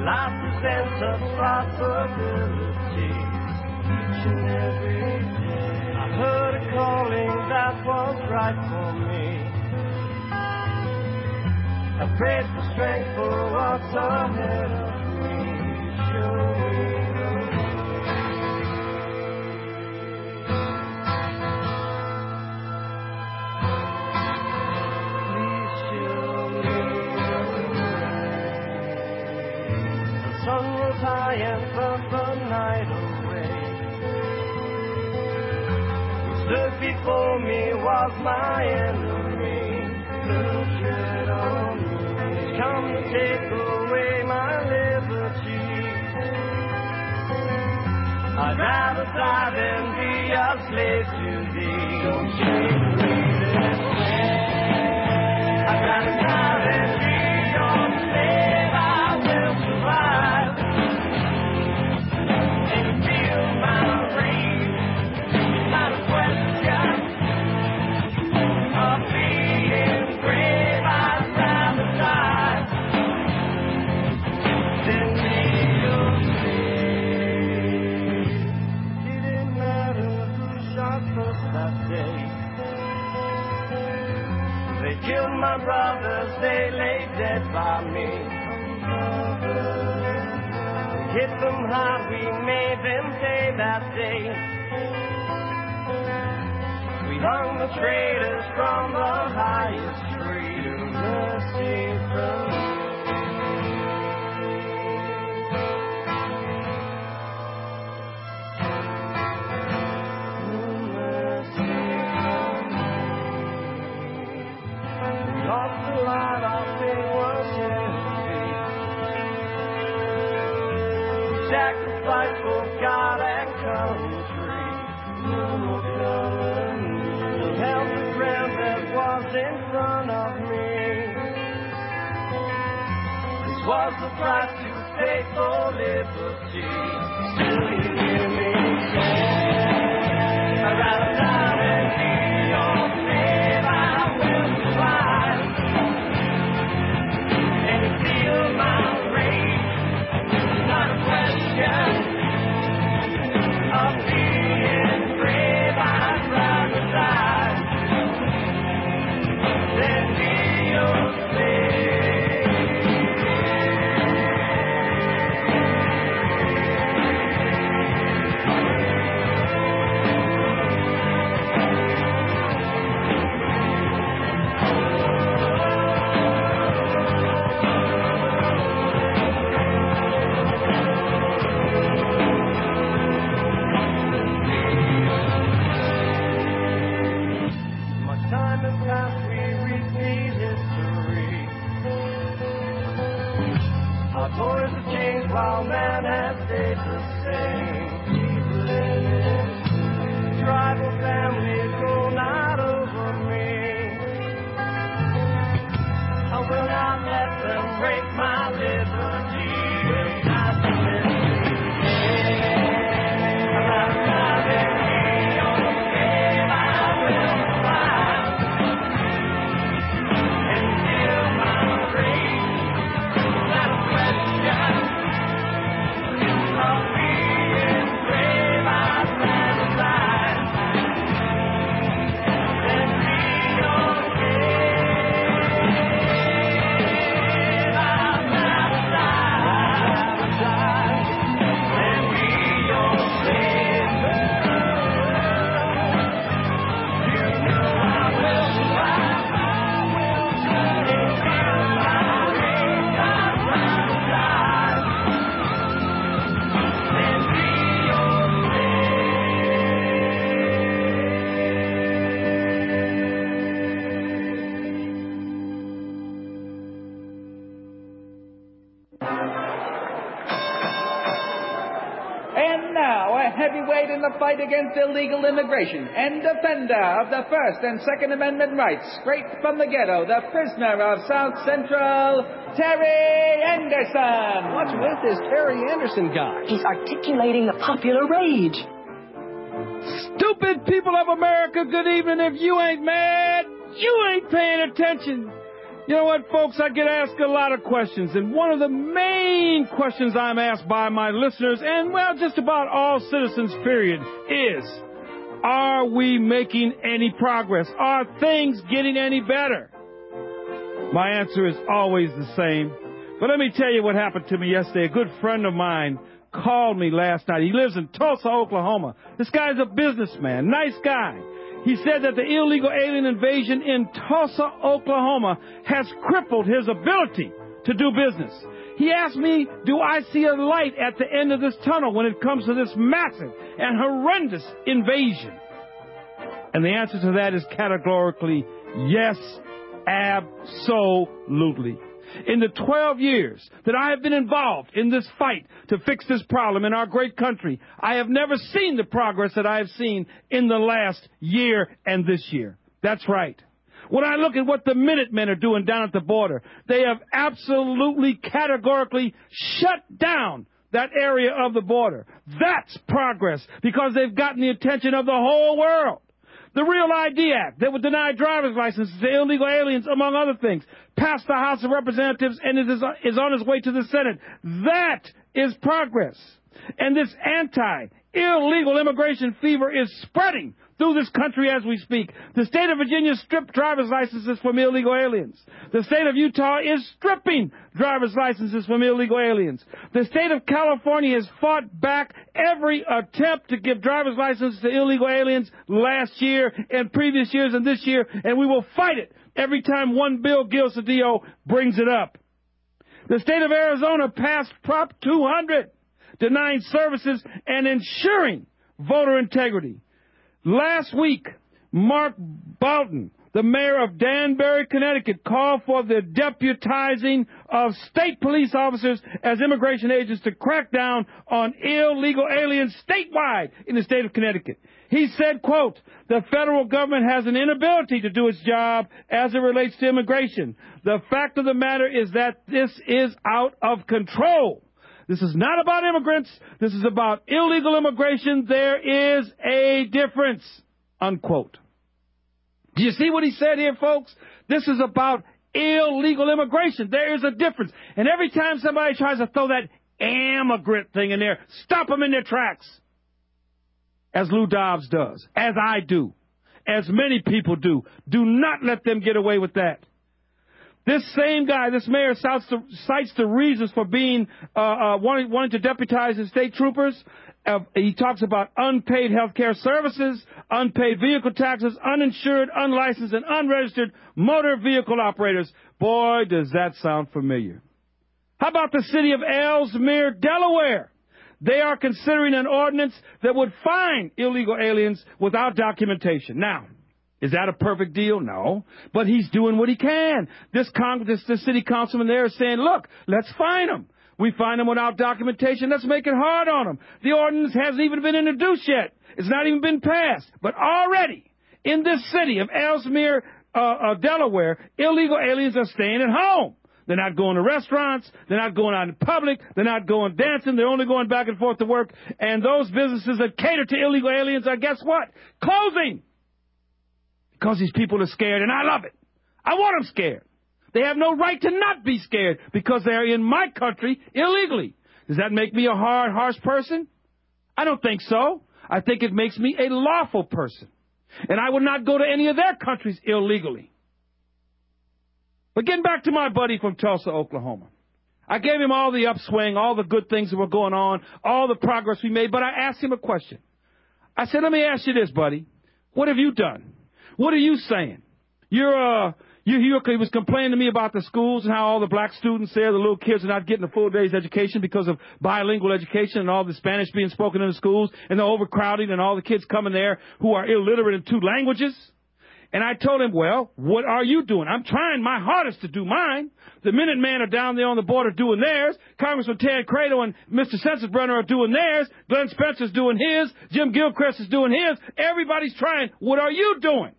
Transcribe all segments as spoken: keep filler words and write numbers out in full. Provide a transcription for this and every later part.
Life presents such possibilities each and every day. I heard a calling that was right for me. I prayed for strength for what's ahead of me. Show me the way. Please show me the way. The sun was high and burnt the night away. Who stood before me was my enemy. Little tread on me. Come to take away my liberty. I'd rather die than be a slave to thee. Don't shake me this way. I'd rather die than be your slave. I will survive and feel my rage. Not a question of being brave. I'd rather die. They killed my brothers, they lay dead by me. We hit them hard, we made them pay that day. We hung the traitors from the highest tree to mercy from me. Sacrifice for God and country. Held the ground that was in front of me. This was the price to pay for liberty. Still you hear me say, I'd rather die than be your slave. I will survive and feel my rage. Not a question of being brave. I'd rather die than be your toys have changed while man has stayed the same. People in it, tribal families grown out over me. I will not let them break my liberty. Not to let me stay. I'd rather die than be your slave. I will survive and feel my rage. Not a question of being brave. I'd rather die than be your slave. I'd rather die than be your slave. You know I will survive and feel my rage. I'd rather die than be your And now, a heavyweight in the fight against illegal immigration and defender of the First and Second Amendment rights, straight from the ghetto, the prisoner of South Central, Terry Anderson. What's with this Terry Anderson guy? He's articulating the popular rage. Stupid people of America, good evening. If you ain't mad, you ain't paying attention. You know what, folks? I get asked a lot of questions, and one of the main questions I'm asked by my listeners, and, well, just about all citizens, period, is, are we making any progress? Are things getting any better? My answer is always the same. But let me tell you what happened to me yesterday. A good friend of mine called me last night. He lives in Tulsa, Oklahoma. This guy's a businessman, nice guy. He said that the illegal alien invasion in Tulsa, Oklahoma has crippled his ability to do business. He asked me, do I see a light at the end of this tunnel when it comes to this massive and horrendous invasion? And the answer to that is categorically yes, absolutely. In the twelve years that I have been involved in this fight to fix this problem in our great country, I have never seen the progress that I have seen in the last year and this year. That's right. When I look at what the Minutemen are doing down at the border, they have absolutely categorically shut down that area of the border. That's progress because they've gotten the attention of the whole world. The Real I D Act that would deny driver's licenses to illegal aliens, among other things, passed the House of Representatives and is, is on its way to the Senate. That is progress. And this anti-illegal immigration fever is spreading through this country as we speak. The state of Virginia stripped driver's licenses from illegal aliens. The state of Utah is stripping driver's licenses from illegal aliens. The state of California has fought back every attempt to give driver's licenses to illegal aliens last year and previous years and this year, and we will fight it every time one Bill Gilcedillo brings it up. The state of Arizona passed Prop two hundred, denying services and ensuring voter integrity. Last week, Mark Bolton, the mayor of Danbury, Connecticut, called for the deputizing of state police officers as immigration agents to crack down on illegal aliens statewide in the state of Connecticut. He said, quote, the federal government has an inability to do its job as it relates to immigration. The fact of the matter is that this is out of control. This is not about immigrants. This is about illegal immigration. There is a difference, unquote. Do you see what he said here, folks? This is about illegal immigration. There is a difference. And every time somebody tries to throw that immigrant thing in there, stop them in their tracks. As Lou Dobbs does, as I do, as many people do. Do not let them get away with that. This same guy, this mayor, cites the, cites the reasons for being uh, uh, wanting, wanting to deputize his state troopers. Uh, he talks about unpaid health care services, unpaid vehicle taxes, uninsured, unlicensed, and unregistered motor vehicle operators. Boy, does that sound familiar. How about the city of Ellesmere, Delaware? They are considering an ordinance that would fine illegal aliens without documentation. Now, is that a perfect deal? No. But he's doing what he can. This, con- this, this city councilman there is saying, look, let's fine them. We fine them without documentation. Let's make it hard on them. The ordinance hasn't even been introduced yet. It's not even been passed. But already in this city of Ellesmere, uh, uh, Delaware, illegal aliens are staying at home. They're not going to restaurants. They're not going out in public. They're not going dancing. They're only going back and forth to work. And those businesses that cater to illegal aliens are, guess what? Closing. Because these people are scared, and I love it. I want them scared. They have no right to not be scared because they're in my country illegally. Does that make me a hard, harsh person? I don't think so. I think it makes me a lawful person. And I would not go to any of their countries illegally. But getting back to my buddy from Tulsa, Oklahoma. I gave him all the upswing, all the good things that were going on, all the progress we made, but I asked him a question. I said, let me ask you this, buddy. What have you done? What are you saying? You're, uh, you, you, he was complaining to me about the schools and how all the black students there, the little kids, are not getting a full day's education because of bilingual education and all the Spanish being spoken in the schools and the overcrowding and all the kids coming there who are illiterate in two languages. And I told him, well, what are you doing? I'm trying my hardest to do mine. The Minutemen are down there on the border doing theirs. Congressman Ted Crado and Mister Sensenbrenner are doing theirs. Glenn Spencer's doing his. Jim Gilchrist is doing his. Everybody's trying. What are you doing?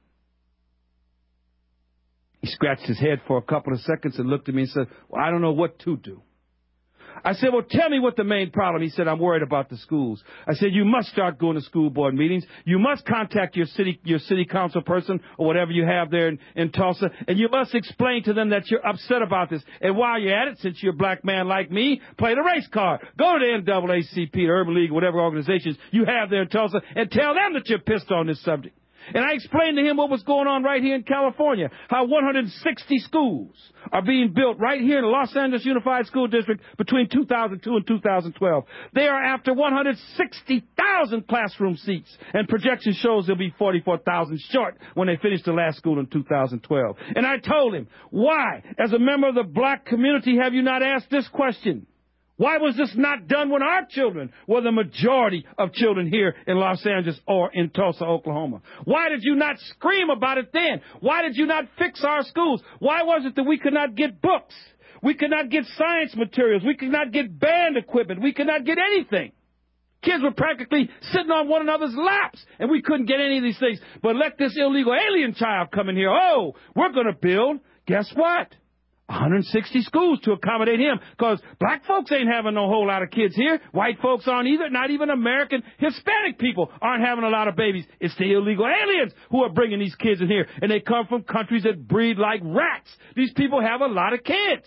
He scratched his head for a couple of seconds and looked at me and said, well, I don't know what to do. I said, well, tell me what the main problem. He said, I'm worried about the schools. I said, you must start going to school board meetings. You must contact your city your city council person or whatever you have there in, in Tulsa, and you must explain to them that you're upset about this. And while you're at it, since you're a black man like me, play the race card. Go to the N double A C P, the Urban League, whatever organizations you have there in Tulsa, and tell them that you're pissed on this subject. And I explained to him what was going on right here in California, how one hundred sixty schools are being built right here in the Los Angeles Unified School District between two thousand two and two thousand twelve. They are after one hundred sixty thousand classroom seats, and projection shows they'll be forty-four thousand short when they finish the last school in two thousand twelve. And I told him, why, as a member of the black community, have you not asked this question? Why was this not done when our children were the majority of children here in Los Angeles or in Tulsa, Oklahoma? Why did you not scream about it then? Why did you not fix our schools? Why was it that we could not get books? We could not get science materials. We could not get band equipment. We could not get anything. Kids were practically sitting on one another's laps, and we couldn't get any of these things. But let this illegal alien child come in here. Oh, we're going to build, guess what? one hundred sixty schools to accommodate him, because black folks ain't having no whole lot of kids here. White folks aren't either. Not even American Hispanic people aren't having a lot of babies. It's the illegal aliens who are bringing these kids in here, and they come from countries that breed like rats. These people have a lot of kids.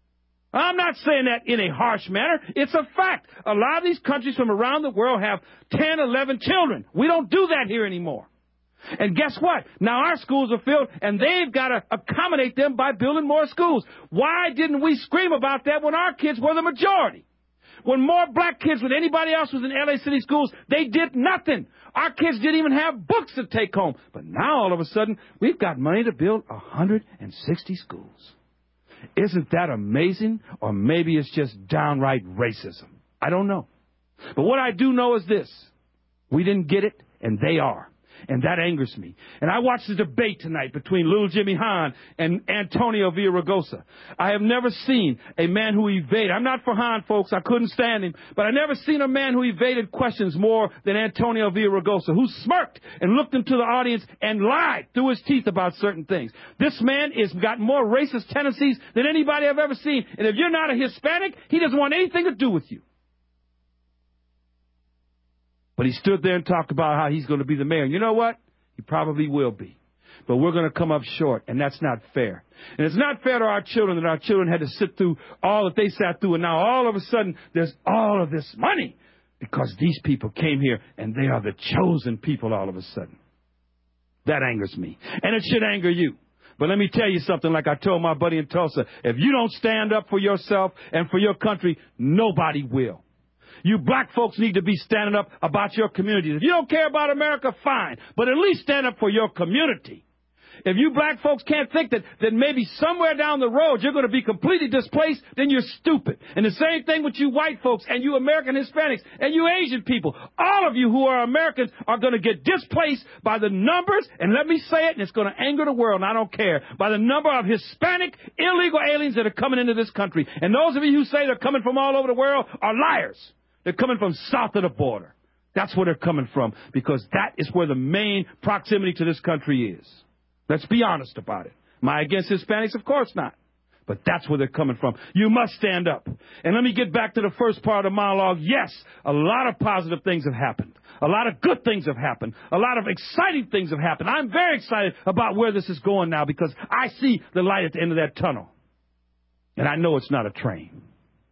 I'm not saying that in a harsh manner. It's a fact. A lot of these countries from around the world have ten, eleven children. We don't do that here anymore. And guess what? Now our schools are filled, and they've got to accommodate them by building more schools. Why didn't we scream about that when our kids were the majority? When more black kids than anybody else was in L A City schools, they did nothing. Our kids didn't even have books to take home. But now, all of a sudden, we've got money to build one hundred sixty schools. Isn't that amazing? Or maybe it's just downright racism. I don't know. But what I do know is this. We didn't get it, and they are. And that angers me. And I watched the debate tonight between Little Jimmy Hahn and Antonio Villaraigosa. I have never seen a man who evaded. I'm not for Hahn, folks. I couldn't stand him. But I never seen a man who evaded questions more than Antonio Villaraigosa, who smirked and looked into the audience and lied through his teeth about certain things. This man has got more racist tendencies than anybody I've ever seen. And if you're not a Hispanic, he doesn't want anything to do with you. But he stood there and talked about how he's going to be the mayor. And you know what? He probably will be. But we're going to come up short, and that's not fair. And it's not fair to our children that our children had to sit through all that they sat through, and now all of a sudden there's all of this money because these people came here, and they are the chosen people all of a sudden. That angers me. And it should anger you. But let me tell you something, like I told my buddy in Tulsa, if you don't stand up for yourself and for your country, nobody will. You black folks need to be standing up about your communities. If you don't care about America, fine. But at least stand up for your community. If you black folks can't think that, that maybe somewhere down the road you're going to be completely displaced, then you're stupid. And the same thing with you white folks and you American Hispanics and you Asian people. All of you who are Americans are going to get displaced by the numbers, and let me say it, and it's going to anger the world, and I don't care, by the number of Hispanic illegal aliens that are coming into this country. And those of you who say they're coming from all over the world are liars. They're coming from south of the border. That's where they're coming from, because that is where the main proximity to this country is. Let's be honest about it. Am I against Hispanics? Of course not. But that's where they're coming from. You must stand up. And let me get back to the first part of the monologue. Yes, a lot of positive things have happened. A lot of good things have happened. A lot of exciting things have happened. I'm very excited about where this is going now, because I see the light at the end of that tunnel. And I know it's not a train.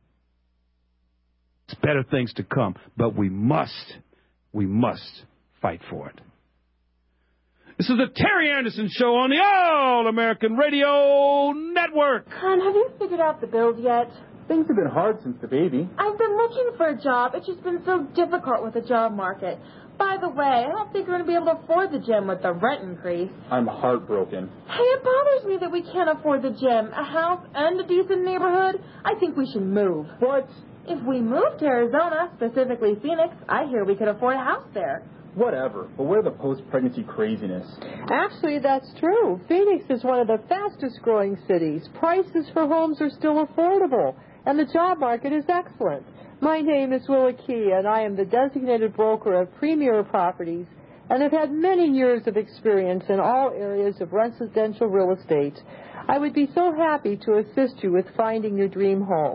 It's better things to come. But we must, we must fight for it. This is the Terry Anderson Show on the All-American Radio Network. Hon, have you figured out the bills yet? Things have been hard since the baby. I've been looking for a job. It's just been so difficult with the job market. By the way, I don't think we're going to be able to afford the gym with the rent increase. I'm heartbroken. Hey, it bothers me that we can't afford the gym, a house, and a decent neighborhood. I think we should move. What? If we moved to Arizona, specifically Phoenix, I hear we could afford a house there. Whatever, but where the post-pregnancy craziness? Actually, that's true. Phoenix is one of the fastest-growing cities. Prices for homes are still affordable, and the job market is excellent. My name is Willa Key, and I am the designated broker of Premier Properties, and have had many years of experience in all areas of residential real estate. I would be so happy to assist you with finding your dream home.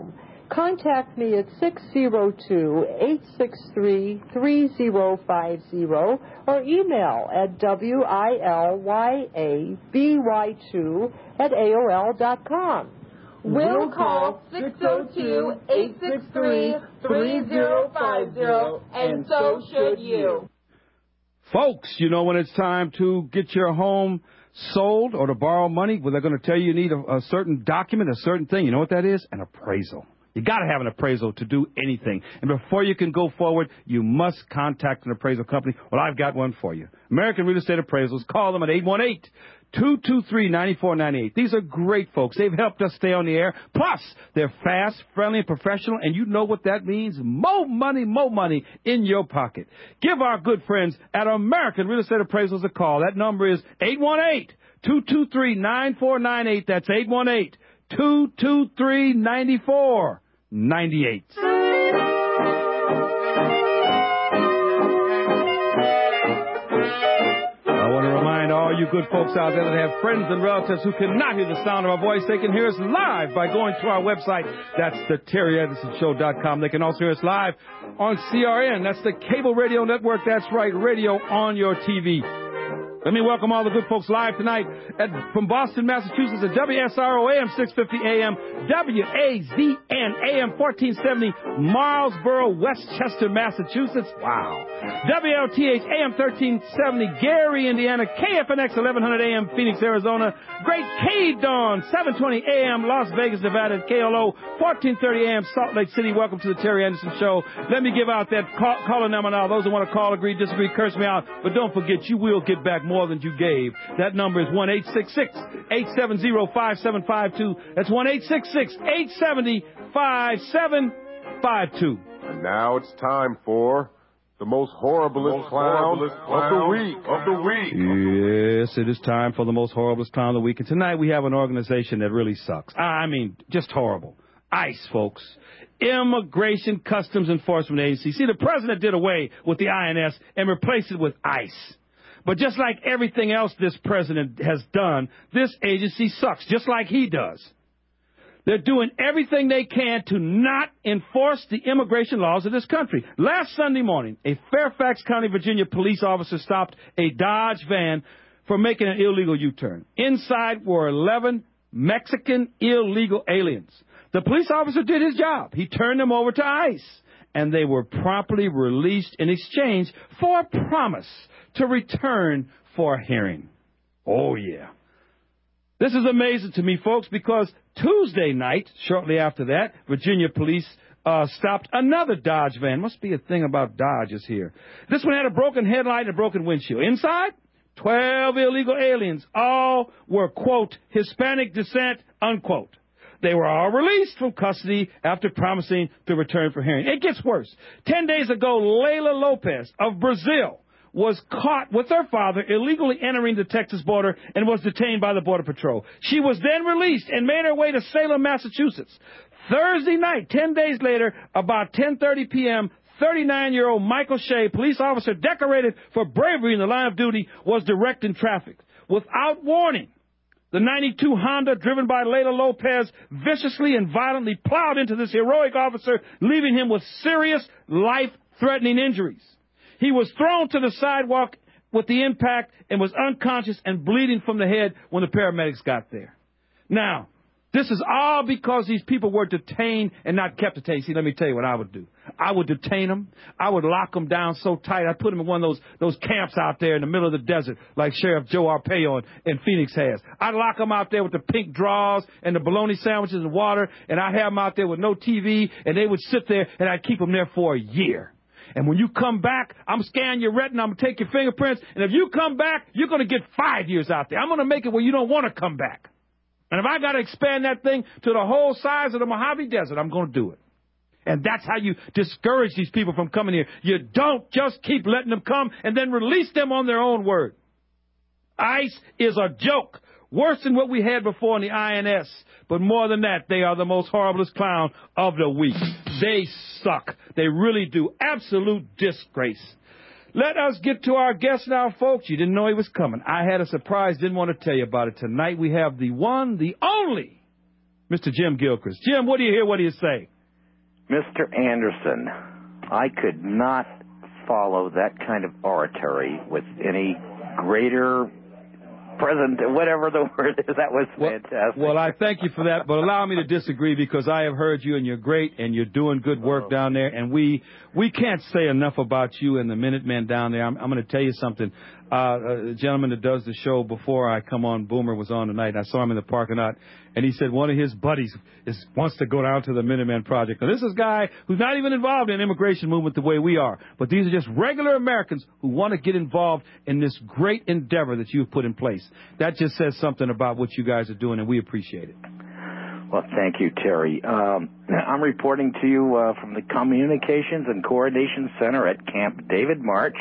Contact me at six zero two, eight six three, three zero five zero or email at W I L Y A B Y two at A O L dot com. We'll call six oh two, eight six three, three zero five zero, and so should you. Folks, you know when it's time to get your home sold or to borrow money, well, they're going to tell you you need a, a certain document, a certain thing. You know what that is? An appraisal. You got to have an appraisal to do anything. And before you can go forward, you must contact an appraisal company. Well, I've got one for you. American Real Estate Appraisals. Call them at eight one eight, two two three, nine four nine eight. These are great folks. They've helped us stay on the air. Plus, they're fast, friendly, and professional, and you know what that means. More money, more money in your pocket. Give our good friends at American Real Estate Appraisals a call. That number is eight one eight, two two three, nine four nine eight. That's eight one eight, two two three, nine four nine eight. All you good folks out there that have friends and relatives who cannot hear the sound of our voice, they can hear us live by going to our website. That's the Terry Anderson Show dot com. They can also hear us live on C R N. That's the Cable Radio Network. That's right, radio on your T V. Let me welcome all the good folks live tonight at, from Boston, Massachusetts at W S R O A M six fifty A M, W A Z N A M fourteen seventy, Marlsboro, Westchester, Massachusetts. Wow. W L T H A M thirteen seventy, Gary, Indiana, K F N X eleven hundred A M, Phoenix, Arizona, Great K Dawn, seven twenty A M, Las Vegas, Nevada, K L O, fourteen thirty A M, Salt Lake City. Welcome to the Terry Anderson Show. Let me give out that call, caller number now. Those who want to call, agree, disagree, curse me out. But don't forget, you will get back more than you gave. That number is one eight six six, eight seven zero, five seven five two. That's one eight six six, eight seven zero, five seven five two. And now it's time for the most horriblest, most clown, horriblest clown of the week. Of the week. Yes, it is time for the most horriblest clown of the week. And tonight we have an organization that really sucks. I mean, just horrible. ICE, folks. Immigration Customs Enforcement Agency. See, the president did away with the I N S and replaced it with ICE. But just like everything else this president has done, this agency sucks, just like he does. They're doing everything they can to not enforce the immigration laws of this country. Last Sunday morning, a Fairfax County, Virginia police officer stopped a Dodge van for making an illegal U-turn. Inside were eleven Mexican illegal aliens. The police officer did his job. He turned them over to ICE, and they were promptly released in exchange for a promise to return for a hearing. Oh, yeah. This is amazing to me, folks, because Tuesday night, shortly after that, Virginia police uh, stopped another Dodge van. Must be a thing about Dodges here. This one had a broken headlight and a broken windshield. Inside, twelve illegal aliens. All were, quote, Hispanic descent, unquote. They were all released from custody after promising to return for hearing. It gets worse. Ten days ago, Layla Lopez of Brazil was caught with her father illegally entering the Texas border and was detained by the Border Patrol. She was then released and made her way to Salem, Massachusetts. Thursday night, ten days later, about ten thirty p.m., thirty-nine-year-old Michael Shea, police officer decorated for bravery in the line of duty, was directing traffic. Without warning, the ninety-two Honda, driven by Layla Lopez, viciously and violently plowed into this heroic officer, leaving him with serious, life-threatening injuries. He was thrown to the sidewalk with the impact and was unconscious and bleeding from the head when the paramedics got there. Now, this is all because these people were detained and not kept detained. See, let me tell you what I would do. I would detain them. I would lock them down so tight. I'd put them in one of those those camps out there in the middle of the desert like Sheriff Joe Arpaio in, in Phoenix has. I'd lock them out there with the pink drawers and the bologna sandwiches and water, and I'd have them out there with no T V, and they would sit there, and I'd keep them there for a year. And when you come back, I'm scanning your retina, I'm going to take your fingerprints, and if you come back, you're going to get five years out there. I'm going to make it where you don't want to come back. And if I got to expand that thing to the whole size of the Mojave Desert, I'm going to do it. And that's how you discourage these people from coming here. You don't just keep letting them come and then release them on their own word. ICE is a joke. Worse than what we had before in the I N S. But more than that, they are the most horriblest clown of the week. They suck. They really do. Absolute disgrace. Let us get to our guest now, folks. You didn't know he was coming. I had a surprise, didn't want to tell you about it. Tonight we have the one, the only, Mister Jim Gilchrist. Jim, what do you hear? What do you say? Mister Anderson, I could not follow that kind of oratory with any greater present, whatever the word is. That was fantastic. Well, well, I thank you for that, but allow me to disagree because I have heard you and you're great and you're doing good work oh. down there, and we we can't say enough about you and the Minutemen down there. I'm, I'm going to tell you something. Uh, a gentleman that does the show before I come on, Boomer, was on tonight, and I saw him in the parking lot, and he said one of his buddies is wants to go down to the Minutemen Project. Now, this is a guy who's not even involved in the immigration movement the way we are, but these are just regular Americans who want to get involved in this great endeavor that you've put in place. That just says something about what you guys are doing, and we appreciate it. Well, thank you, Terry. Um, I'm reporting to you uh, from the Communications and Coordination Center at Camp David March.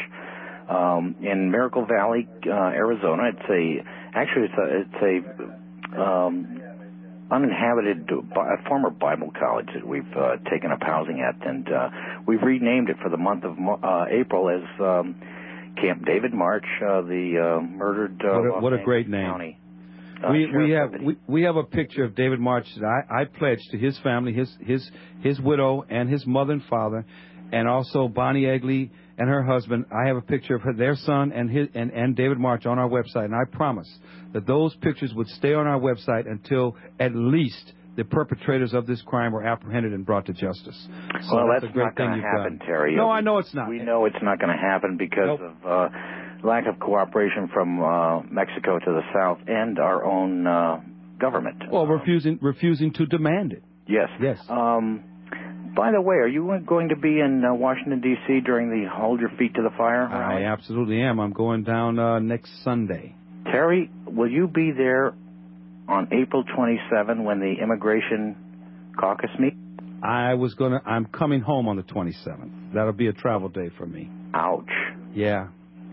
Um, in Miracle Valley, uh, Arizona. It's a, actually it's a, it's a, um, uninhabited, a former Bible college that we've, uh, taken up housing at, and, uh, we've renamed it for the month of, uh, April as, um, Camp David March, uh, the, uh, murdered, uh, what a, what a great name. County. Uh, we we have we, we have a picture of David March that I, I pledged to his family, his his his widow and his mother and father, and also Bonnie Egley and her husband. I have a picture of her, their son and his and, and David March on our website, and I promise that those pictures would stay on our website until at least the perpetrators of this crime were apprehended and brought to justice. So well, that's, that's a great not going to happen, done. Terry. No, I know it's not. We know it's not going to happen because nope. of uh, lack of cooperation from uh, Mexico to the south and our own uh, government. Well, refusing refusing to demand it. Yes. Yes. Um, by the way, are you going to be in uh, Washington, D C during the Hold Your Feet to the Fire rally? I absolutely am. I'm going down uh, next Sunday. Terry, will you be there on April twenty-seventh when the Immigration Caucus meets? I was going to, I'm coming home on the twenty-seventh. That'll be a travel day for me. Ouch. Yeah.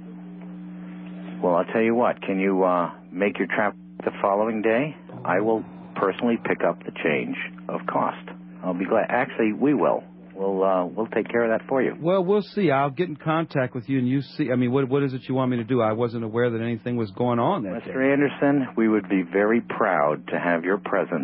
Well, I'll tell you what. Can you uh, make your trip the following day? I will personally pick up the change of cost. I'll be glad. Actually, we will. We'll uh, we'll take care of that for you. Well, we'll see. I'll get in contact with you, and you see. I mean, what what is it you want me to do? I wasn't aware that anything was going on that Mister day. Anderson, we would be very proud to have your presence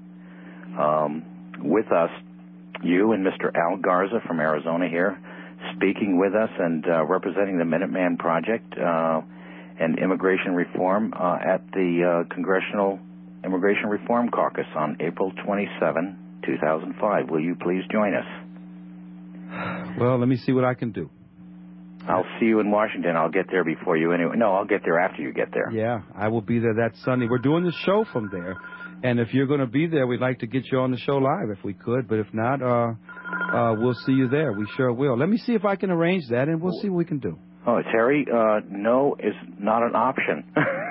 um, with us. You and Mister Al Garza from Arizona here, speaking with us and uh, representing the Minuteman Project uh, and immigration reform uh, at the uh, Congressional Immigration Reform Caucus on April twenty-seventh, two thousand five. Will you please join us? Well, let me see what I can do. I'll see you in Washington. I'll get there before you anyway. No, I'll get there after you get there. Yeah, I will be there that Sunday. We're doing the show from there. And if you're going to be there, we'd like to get you on the show live if we could. But if not, uh, uh, we'll see you there. We sure will. Let me see if I can arrange that, and we'll see what we can do. Oh, Terry, uh, no is not an option.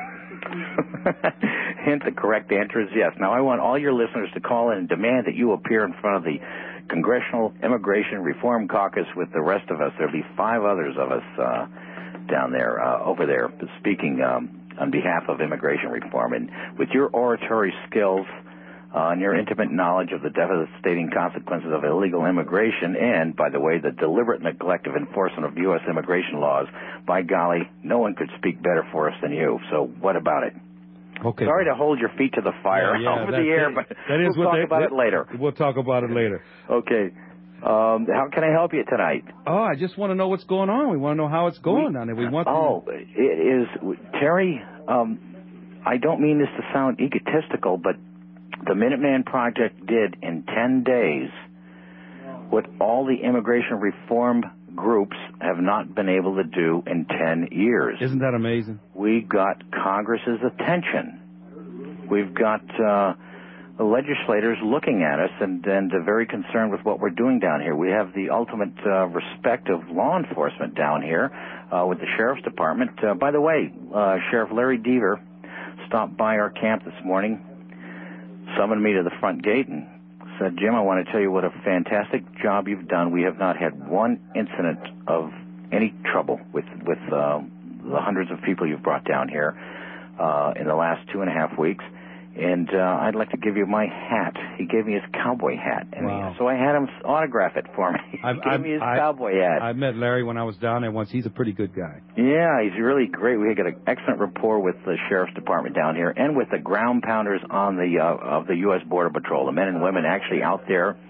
Hence, the correct answer is yes. Now, I want all your listeners to call in and demand that you appear in front of the Congressional Immigration Reform Caucus with the rest of us. There'll be five others of us uh, down there, uh, over there, speaking um, on behalf of immigration reform. And with your oratory skills uh, and your intimate knowledge of the devastating consequences of illegal immigration and, by the way, the deliberate neglect of enforcement of U S immigration laws, by golly, no one could speak better for us than you. So what about it? Okay. Sorry to hold your feet to the fire yeah, yeah, over the air, it. but that is we'll what talk they, about they, it later. We'll talk about it later. Okay. Um, how can I help you tonight? Oh, I just want to know what's going on. We want to know how it's going down there. We want. Oh, it is Terry. Um, I don't mean this to sound egotistical, but the Minuteman Project did in ten days what all the immigration reform groups have not been able to do in ten years. Isn't that amazing? We got Congress's attention. We've got uh, the legislators looking at us and, and uh, very concerned with what we're doing down here. We have the ultimate uh, respect of law enforcement down here uh, with the Sheriff's Department. Uh, by the way, uh, Sheriff Larry Deaver stopped by our camp this morning, summoned me to the front gate and said, Jim, I want to tell you what a fantastic job you've done. We have not had one incident of any trouble with, with uh, the hundreds of people you've brought down here uh, in the last two and a half weeks. And uh, I'd like to give you my hat. He gave me his cowboy hat. And wow. he, so I had him autograph it for me. He I've, gave I've, me his I, cowboy hat. I met Larry when I was down there once. He's a pretty good guy. Yeah, he's really great. We got an excellent rapport with the Sheriff's Department down here and with the ground pounders on the uh, of the U S Border Patrol, the men and women actually out there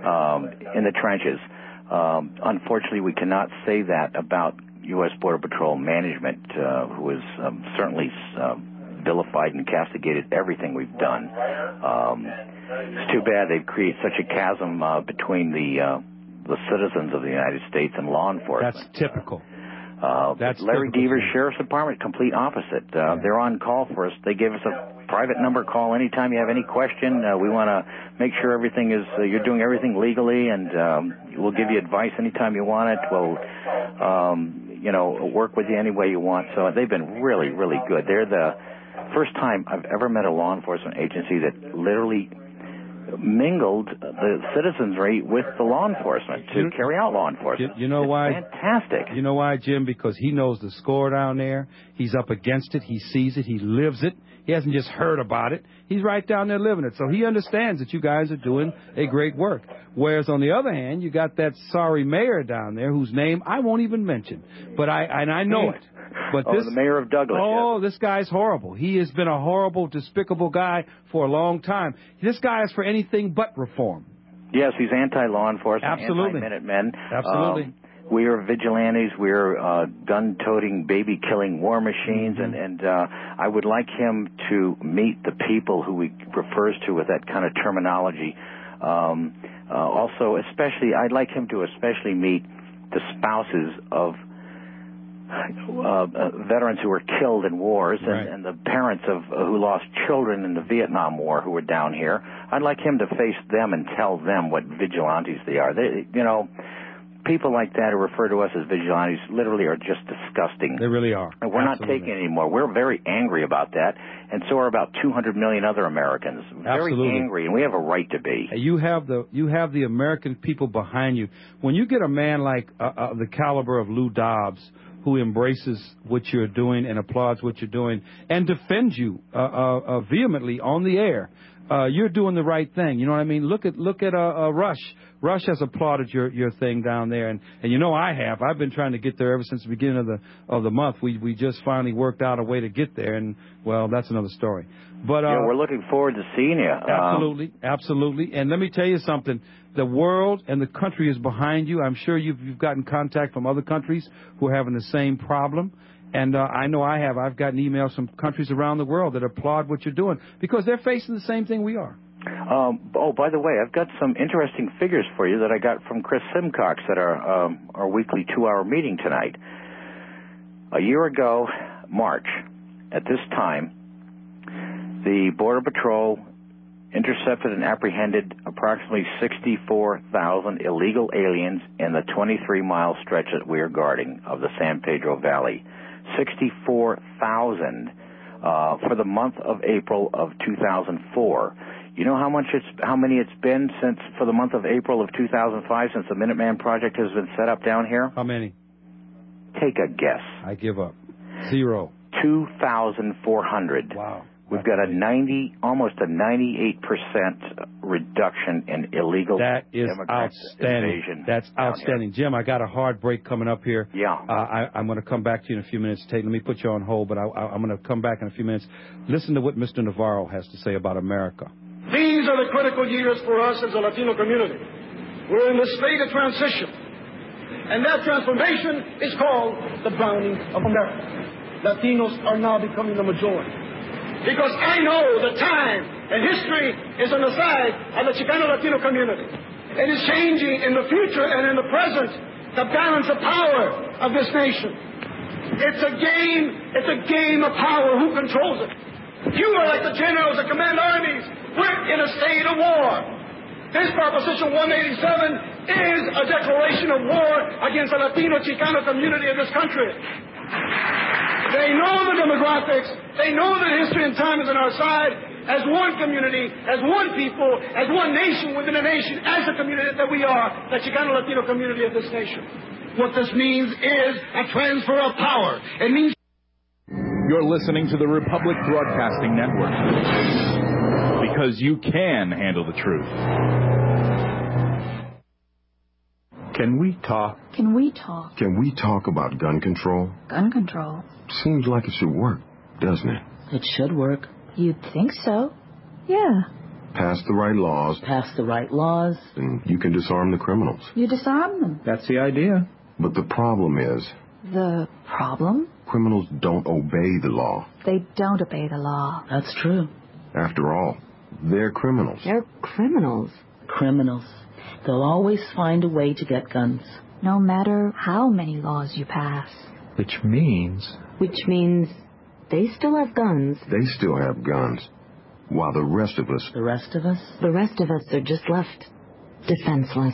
um, in the trenches. Um, unfortunately, we cannot say that about U S Border Patrol management, uh, who has um, certainly uh, vilified and castigated everything we've done. Um, it's too bad they've created such a chasm uh, between the uh, the citizens of the United States and law enforcement. That's typical. Uh, That's Larry typical. Devers Sheriff's Department, complete opposite. Uh, yeah. They're on call for us. They give us a private number call anytime you have any question. Uh, we want to make sure everything is, uh, you're doing everything legally, and um, we'll give you advice anytime you want it. We'll, um, you know, work with you any way you want. So they've been really, really good. They're the first time I've ever met a law enforcement agency that literally mingled the citizenry with the law enforcement to you, carry out law enforcement. You, you know it's why? Fantastic. You know why, Jim? Because he knows the score down there. He's up against it. He sees it. He lives it. He hasn't just heard about it. He's right down there living it. So he understands that you guys are doing a great work. Whereas on the other hand, you got that sorry mayor down there whose name I won't even mention. But I and I know it. But oh, this, the mayor of Douglas. Oh, yes. This guy's horrible. He has been a horrible, despicable guy for a long time. This guy is for anything but reform. Yes, he's anti-law enforcement, Absolutely. anti-Minutemen. Absolutely. Um, we are vigilantes. We're uh, gun-toting, baby-killing war machines, mm-hmm. and, and uh, I would like him to meet the people who he refers to with that kind of terminology. Um, uh, also, especially, I'd like him to especially meet the spouses of Uh, uh, veterans who were killed in wars, and, right. and the parents of uh, who lost children in the Vietnam War who were down here. I'd like him to face them and tell them what vigilantes they are. They, you know, people like that who refer to us as vigilantes literally are just disgusting. They really are. And we're Absolutely. not taking it anymore. We're very angry about that, and so are about two hundred million other Americans. Very Absolutely. angry, and we have a right to be. You have the you have the American people behind you. When you get a man like uh, uh, the caliber of Lou Dobbs, who embraces what you're doing and applauds what you're doing and defends you uh, uh, uh, vehemently on the air, uh, you're doing the right thing. You know what I mean? Look at look at uh, uh, Rush. Rush has applauded your, your thing down there, and, and you know I have. I've been trying to get there ever since the beginning of the of the month. We we just finally worked out a way to get there, and well, that's another story. But uh, yeah, we're looking forward to seeing you. Absolutely, um, absolutely. And let me tell you something. The world and the country is behind you. I'm sure you've, you've gotten contact from other countries who are having the same problem. And uh, I know I have. I've gotten emails from countries around the world that applaud what you're doing because they're facing the same thing we are. Um, oh, by the way, I've got some interesting figures for you that I got from Chris Simcox at our, um, our weekly two-hour meeting tonight. A year ago, March, at this time, the Border Patrol intercepted and apprehended approximately sixty-four thousand illegal aliens in the twenty-three mile stretch that we are guarding of the San Pedro Valley. sixty-four thousand uh, for the month of April of two thousand four. You know how much it's, how many it's been since, for the month of April of two thousand five, since the Minuteman Project has been set up down here? How many? Take a guess. I give up. Zero. two thousand four hundred. Wow. We've got a ninety, almost a ninety-eight percent reduction in illegal that is immigrant outstanding. invasion. That's outstanding. Here. Jim, I got a hard break coming up here. Yeah. Uh, I, I'm going to come back to you in a few minutes. Tate, let me put you on hold, but I, I, I'm going to come back in a few minutes. Listen to what Mister Navarro has to say about America. These are the critical years for us as a Latino community. We're in the state of transition, and that transformation is called the browning of America. Latinos are now becoming the majority. Because I know the time and history is on the side of the Chicano Latino community. It is changing in the future and in the present the balance of power of this nation. It's a game, it's a game of power. Who controls it? You are like the generals that command armies. We're in a state of war. This Proposition one eighty-seven is a declaration of war against the Latino Chicano community of this country. They know the demographics. They know that history and time is on our side. As one community, as one people, as one nation within a nation, as a community that we are, the Chicano Latino community of this nation. What this means is a transfer of power. It means... You're listening to the Republic Broadcasting Network. Because you can handle the truth. Can we talk? Can we talk? Can we talk about gun control? Gun control? Seems like it should work, doesn't it? It should work. You'd think so. Yeah. Pass the right laws. Pass the right laws. And you can disarm the criminals. You disarm them. That's the idea. But the problem is... The problem? Criminals don't obey the law. They don't obey the law. That's true. After all, they're criminals. They're criminals. Criminals. They'll always find a way to get guns. No matter how many laws you pass. Which means... Which means they still have guns. They still have guns. While the rest of us... The rest of us? The rest of us are just left defenseless.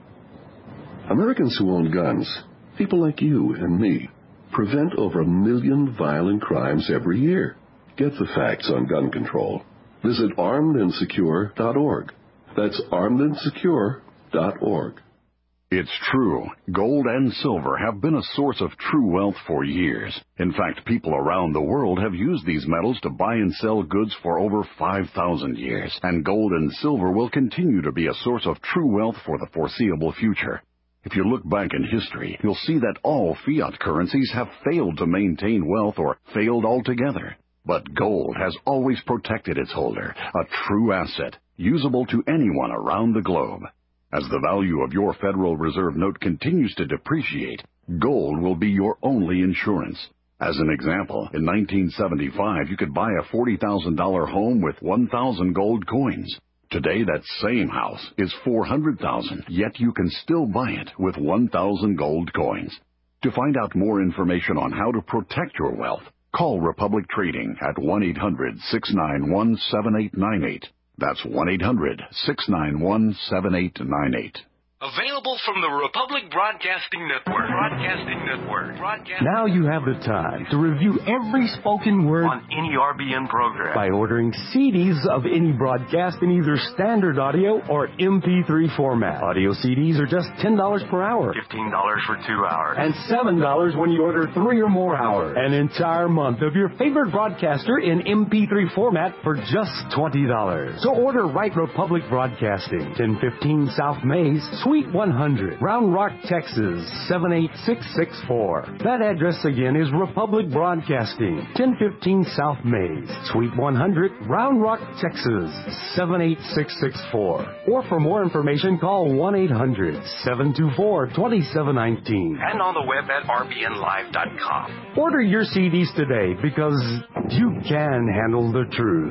Americans who own guns, people like you and me, prevent over a million violent crimes every year. Get the facts on gun control. Visit armed and secure dot org. That's armed and secure dot org. It's true. Gold and silver have been a source of true wealth for years. In fact, people around the world have used these metals to buy and sell goods for over five thousand years. And gold and silver will continue to be a source of true wealth for the foreseeable future. If you look back in history, you'll see that all fiat currencies have failed to maintain wealth or failed altogether. But gold has always protected its holder, a true asset, usable to anyone around the globe. As the value of your Federal Reserve note continues to depreciate, gold will be your only insurance. As an example, in nineteen seventy-five, you could buy a forty thousand dollars home with one thousand gold coins. Today, that same house is four hundred thousand dollars, yet you can still buy it with one thousand gold coins. To find out more information on how to protect your wealth, call Republic Trading at one eight hundred, six nine one, seven eight nine eight. That's one eight hundred, six nine one, seven eight nine eight. Available from the Republic Broadcasting Network. Broadcasting Network. Broadcasting Now you have the time to review every spoken word on any R B N program by ordering C Ds of any broadcast in either standard audio or M P three format. Audio C Ds are just ten dollars per hour. fifteen dollars for two hours. And seven dollars when you order three or more hours. An entire month of your favorite broadcaster in M P three format for just twenty dollars. So order Right Republic Broadcasting, ten fifteen South Mays, Suite one hundred, Round Rock, Texas, seven eight six six four. That address again is Republic Broadcasting, ten fifteen South Mays, Suite one hundred, Round Rock, Texas, seven eight six six four. Or for more information, call one eight hundred, seven two four, two seven one nine. And on the web at R B N live dot com. Order your C Ds today because you can handle the truth.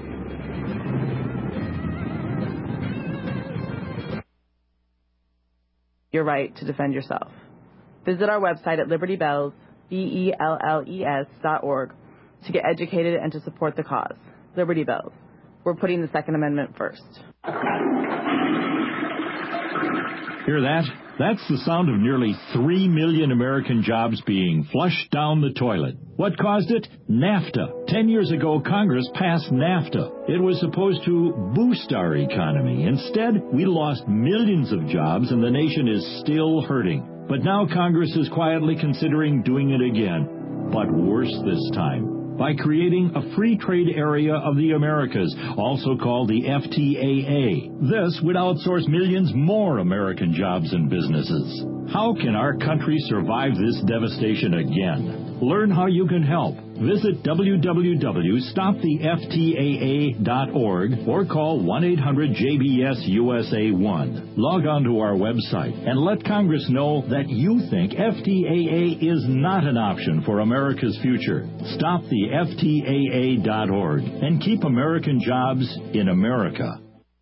Your right to defend yourself. Visit our website at Liberty Bells, B E L L E S dot org, to get educated and to support the cause. Liberty Bells. We're putting the Second Amendment first. Hear that? That's the sound of nearly three million American jobs being flushed down the toilet. What caused it? NAFTA. Ten years ago, Congress passed NAFTA. It was supposed to boost our economy. Instead, we lost millions of jobs and the nation is still hurting. But now Congress is quietly considering doing it again. But worse this time, by creating a free trade area of the Americas, also called the F T A A. This would outsource millions more American jobs and businesses. How can our country survive this devastation again? Learn how you can help. Visit w w w dot stop the f t a a dot org or call one eight hundred J B S U S A one. Log on to our website and let Congress know that you think F T A A is not an option for America's future. Stop the F T A A dot org and keep American jobs in America.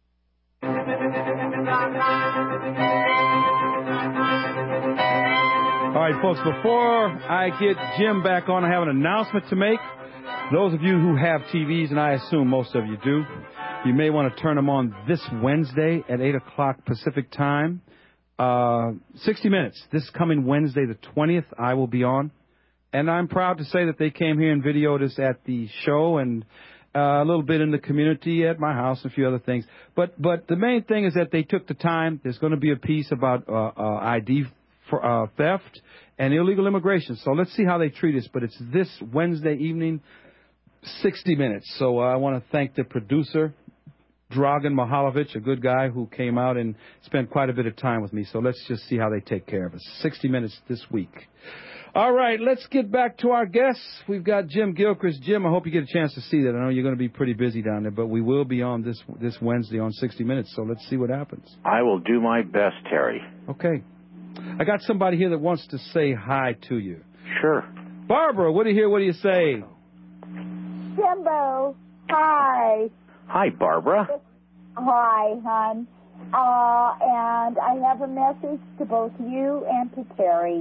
All right, folks, before I get Jim back on, I have an announcement to make. Those of you who have T Vs, and I assume most of you do, you may want to turn them on this Wednesday at eight o'clock Pacific time. Uh, sixty minutes. This coming Wednesday, the twentieth, I will be on. And I'm proud to say that they came here and videoed us at the show and uh, a little bit in the community at my house and a few other things. But but the main thing is that they took the time. There's going to be a piece about uh, uh, I D for uh, theft and illegal immigration. So let's see how they treat us. But it's this Wednesday evening, sixty minutes. So uh, I want to thank the producer, Dragan Mihalovic, a good guy who came out and spent quite a bit of time with me. So let's just see how they take care of us. sixty minutes this week. All right, let's get back to our guests. We've got Jim Gilchrist. Jim, I hope you get a chance to see that. I know you're going to be pretty busy down there, but we will be on this this Wednesday on sixty minutes, so let's see what happens. I will do my best, Terry. Okay. I got somebody here that wants to say hi to you. Sure. Barbara, what do you hear? What do you say? Jimbo, hi. Hi, Barbara. Hi, hon. Uh, and I have a message to both you and to Terry.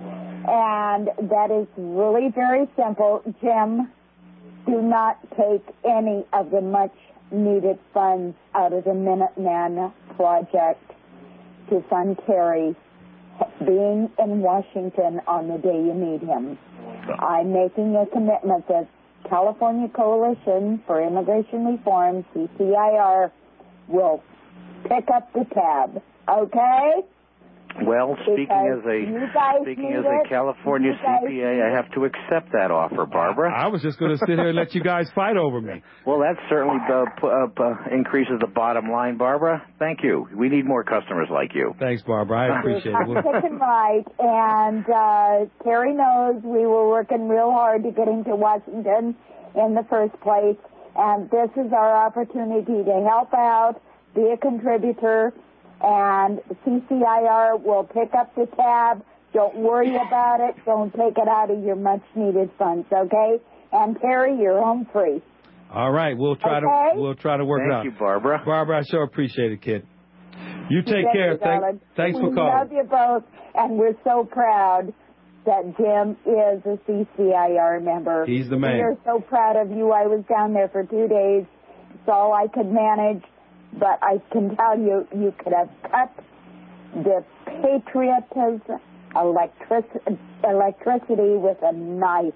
And that is really very simple. Jim, do not take any of the much-needed funds out of the Minuteman project to fund Terry being in Washington on the day you meet him. I'm making a commitment that California Coalition for Immigration Reform, C C I R, will pick up the tab. Okay? Well, speaking Because as a you guys speaking need as a it. California You guys C P A, I have to accept that offer, Barbara. I was just going to sit here and let you guys fight over me. Well, that certainly uh, p- uh, p- increases the bottom line, Barbara. Thank you. We need more customers like you. Thanks, Barbara. I appreciate it. Pick and right, and uh, Terry knows we were working real hard to get him to Washington in the first place, and this is our opportunity to help out, be a contributor, and C C I R will pick up the tab. Don't worry about it. Don't take it out of your much-needed funds, okay? And Terry, you're home free. All right, we'll try Okay. to we'll try to work Thank it out. you, Barbara. Barbara, I sure appreciate it, kid. You take Thank care. you, Thank, darling. thanks we for calling. love you both, and we're so proud that Jim is a C C I R member. He's the man. We are so proud of you. I was down there for two days. It's all I could manage, but I can tell you, you could have cut the patriotism, electric, electricity with a knife.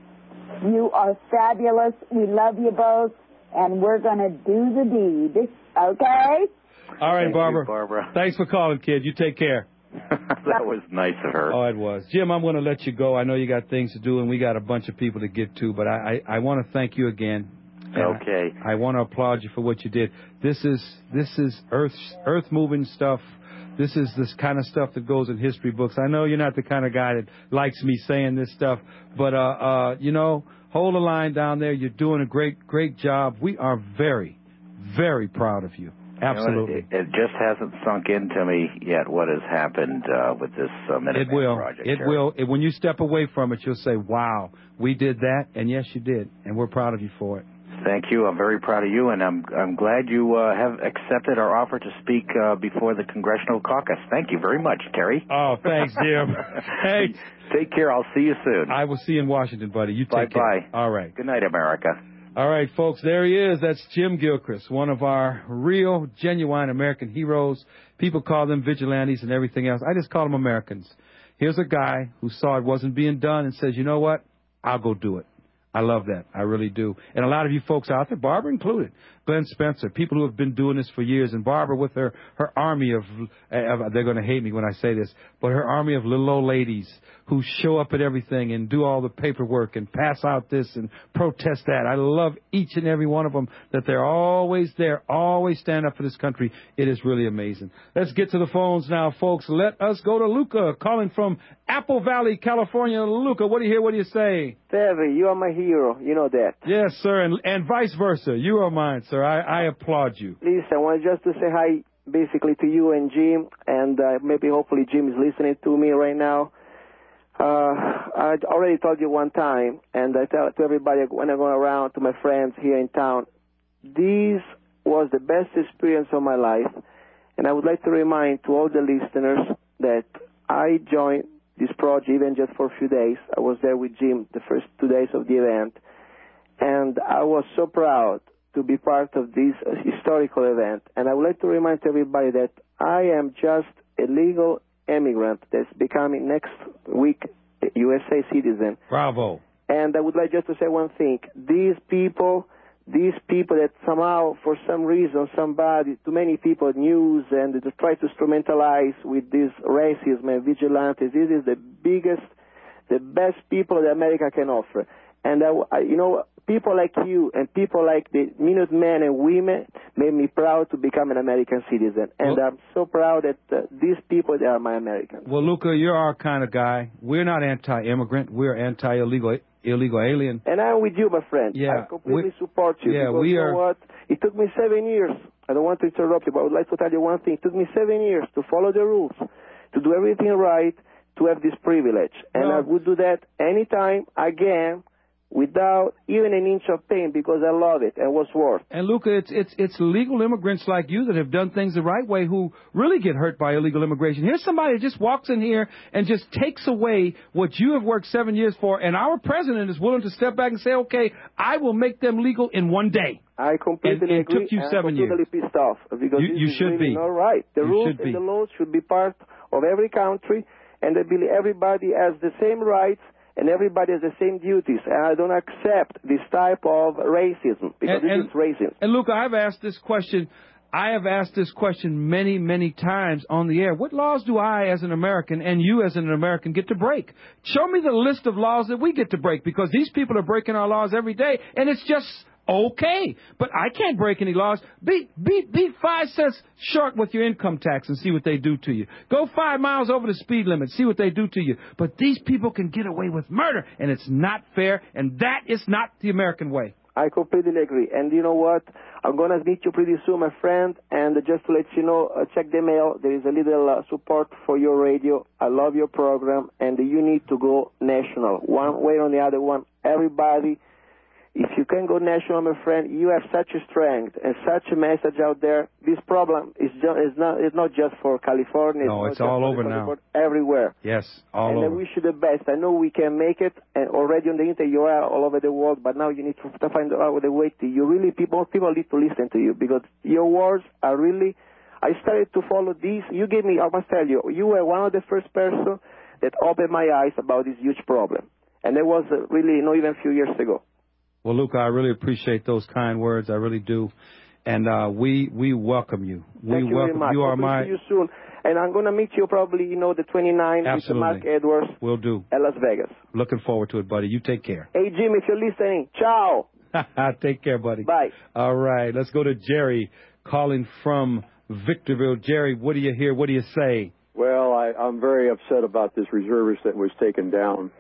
You are fabulous. We love you both, and we're going to do the deed. Okay? All right, Thank Barbara. you, Barbara. Thanks for calling, kid. You take care. That was nice of her. Oh, it was. Jim, I'm going to let you go. I know you got things to do, and we got a bunch of people to get to, but I, I, I want to thank you again. And Okay. I, I want to applaud you for what you did. This is this is earth earth moving stuff. This is this kind of stuff that goes in history books. I know you're not the kind of guy that likes me saying this stuff, but uh, uh, you know, hold the line down there. You're doing a great great job. We are very very proud of you. Absolutely. You know, it, it just hasn't sunk into me yet what has happened uh, with this uh, Minuteman It will. project. It Terry. will. It, when you step away from it, you'll say, "Wow, we did that," and yes, you did, and we're proud of you for it. Thank you. I'm very proud of you, and I'm I'm glad you uh, have accepted our offer to speak uh, before the Congressional Caucus. Thank you very much, Terry. Oh, thanks, Jim. Hey, take care. I'll see you soon. I will see you in Washington, buddy. You Bye take care. bye. All right. Good night, America. All right, folks, there he is. That's Jim Gilchrist, one of our real, genuine American heroes. People call them vigilantes and everything else. I just call them Americans. Here's a guy who saw it wasn't being done and says, you know what? I'll go do it. I love that. I really do. And a lot of you folks out there, Barbara included, Glenn Spencer, people who have been doing this for years, and Barbara with her, her army of, uh, they're going to hate me when I say this, but her army of little old ladies who show up at everything and do all the paperwork and pass out this and protest that. I love each and every one of them, that they're always there, always stand up for this country. It is really amazing. Let's get to the phones now, folks. Let us go to Luca, calling from Apple Valley, California. Luca, what do you hear? What do you say? Terry, you are my hero. You know that. Yes, sir, and, and vice versa. You are mine, sir. I, I applaud you. Listen, I want just to say hi basically to you and Jim, and uh, maybe hopefully Jim is listening to me right now. Uh, I already told you one time, and I tell it to everybody when I go around to my friends here in town, this was the best experience of my life, and I would like to remind to all the listeners that I joined this project even just for a few days. I was there with Jim the first two days of the event, and I was so proud to be part of this historical event. And I would like to remind everybody that I am just a legal immigrant that's becoming next week a U S A citizen. Bravo. And I would like just to say one thing. These people, these people that somehow, for some reason, somebody, too many people, news, and they try to instrumentalize with this racism and vigilantes, this is the biggest, the best people that America can offer. And, I, I, you know, people like you and people like the Minutemen and women made me proud to become an American citizen. And well, I'm so proud that uh, these people, they are my Americans. Well, Luca, you're our kind of guy. We're not anti-immigrant. We're anti-illegal illegal alien. And I'm with you, my friend. Yeah, I completely we, support you. Yeah, because we you are. know what? It took me seven years. I don't want to interrupt you, but I would like to tell you one thing. It took me seven years to follow the rules, to do everything right, to have this privilege. And no. I would do that anytime, again, without even an inch of pain, because I love it and what's worth. And Luca, it's it's it's legal immigrants like you that have done things the right way who really get hurt by illegal immigration. Here's somebody that just walks in here and just takes away what you have worked seven years for, and our president is willing to step back and say, okay, I will make them legal in one day. I completely and, and agree. It took you I'm seven completely years. pissed off because you, this you is should really be. not right. The you rules should be. and the laws should be part of every country, and I believe everybody has the same rights and everybody has the same duties. And I don't accept this type of racism because and, this and, is racism. And Luca, I've asked this question. I have asked this question many, many times on the air. What laws do I, as an American, and you, as an American, get to break? Show me the list of laws that we get to break, because these people are breaking our laws every day, and it's just okay. But I can't break any laws. Be, be, be five cents short with your income tax and see what they do to you. Go five miles over the speed limit, see what they do to you. But these people can get away with murder, and it's not fair, and that is not the American way. I completely agree. And you know what? I'm going to meet you pretty soon, my friend. And just to let you know, uh, check the mail. There is a little uh, support for your radio. I love your program. And you need to go national. One way or the other one. Everybody, if you can go national, my friend, you have such a strength and such a message out there. This problem is, ju- is, not, is not just for California. No, it's, it's all over now. Everywhere. Yes, all and over. And I wish you the best. I know we can make it. And already on the internet, you are all over the world. But now you need to, to find out the way to you. Really, people, people need to listen to you because your words are really. I started to follow these. You gave me. I must tell you, you were one of the first person that opened my eyes about this huge problem. And it was uh, really not even a few years ago. Well, Luca, I really appreciate those kind words. I really do. And uh, we we welcome you. We Thank you welcome very much. you. Are Hope my. To see you soon. And I'm going to meet you probably, you know, the twenty-ninth with Mark Edwards. Will do. At Las Vegas. Looking forward to it, buddy. You take care. Hey, Jim, if you're listening, ciao. Take care, buddy. Bye. All right. Let's go to Jerry calling from Victorville. Jerry, what do you hear? What do you say? Well, I, I'm very upset about this reservist that was taken down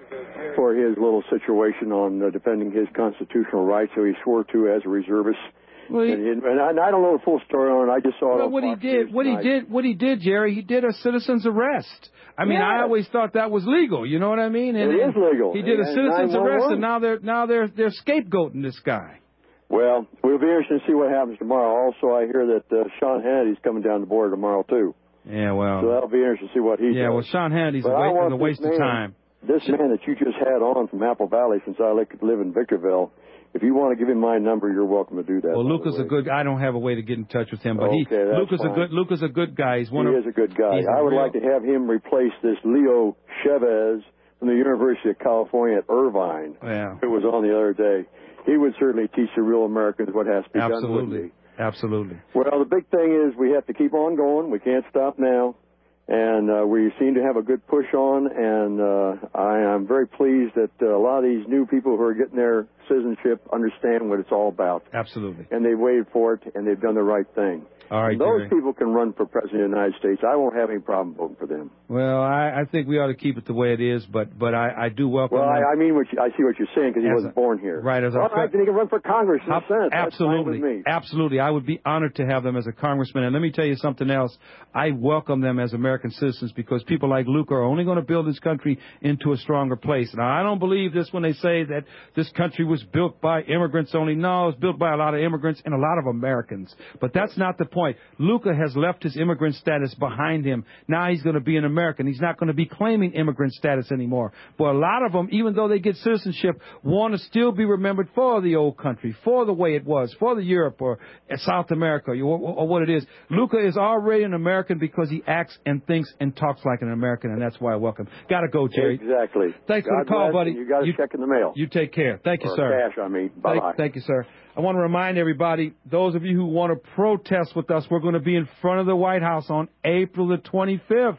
for his little situation on uh, defending his constitutional rights, who he swore to as a reservist. Well, he, and, and, I, and I don't know the full story on it. I just saw well, it on what Fox he did, News what tonight. he did, what he did, Jerry, he did a citizen's arrest. I mean, yeah. I always thought that was legal. You know what I mean? And, it is legal. He did a and, citizen's and arrest, and now they're now they're they're scapegoating this guy. Well, we'll be interested to see what happens tomorrow. Also, I hear that uh, Sean Hannity's coming down the border tomorrow too. Yeah, well. So that'll be interesting to see what he yeah, does. well, Sean Hannity's but a, wa- a this waste man, of time. This man that you just had on from Apple Valley, since I live in Victorville, if you want to give him my number, you're welcome to do that. Well, Luca's a good. I don't have a way to get in touch with him, but okay, he that's Luca's fine. a good. Luca's a good guy. He's one he of. is a good guy. a I would real, like to have him replace this Leo Chavez from the University of California at Irvine. Yeah. Who was on the other day. He would certainly teach the real Americans what has to be Absolutely. done. Absolutely. Absolutely. Well, the big thing is we have to keep on going. We can't stop now. And uh, we seem to have a good push on, and uh, I am very pleased that uh, a lot of these new people who are getting their citizenship understand what it's all about. Absolutely. And they've waited for it, and they've done the right thing. All right, and those Jerry. people can run for president of the United States. I won't have any problem voting for them. Well, I, I think we ought to keep it the way it is, but but I, I do welcome. Well, them. I, I mean, what you, I see what you're saying because he As wasn't a, born here. Right, as All a right, then he can run for Congress in How, a sense. Absolutely, That's fine with me. absolutely. I would be honored to have them as a congressman. And let me tell you something else. I welcome them as American citizens because people like Luca are only going to build this country into a stronger place. Now, I don't believe this when they say that this country was built by immigrants only. No, it's built by a lot of immigrants and a lot of Americans. But that's not the point. Luca has left his immigrant status behind him. Now he's going to be an American. He's not going to be claiming immigrant status anymore. But a lot of them, even though they get citizenship, want to still be remembered for the old country, for the way it was, for the Europe or South America or, or what it is. Luca is already an American because he acts and thinks and talks like an American, and that's why I welcome. Got to go, Jerry. Exactly. Thanks God for the call, bless, buddy. You got to check in the mail. You take care. Thank you, or sir. Cash, I mean. Bye-bye. Thank, thank you, sir. I want to remind everybody, those of you who want to protest with us, we're going to be in front of the White House on April the twenty-fifth.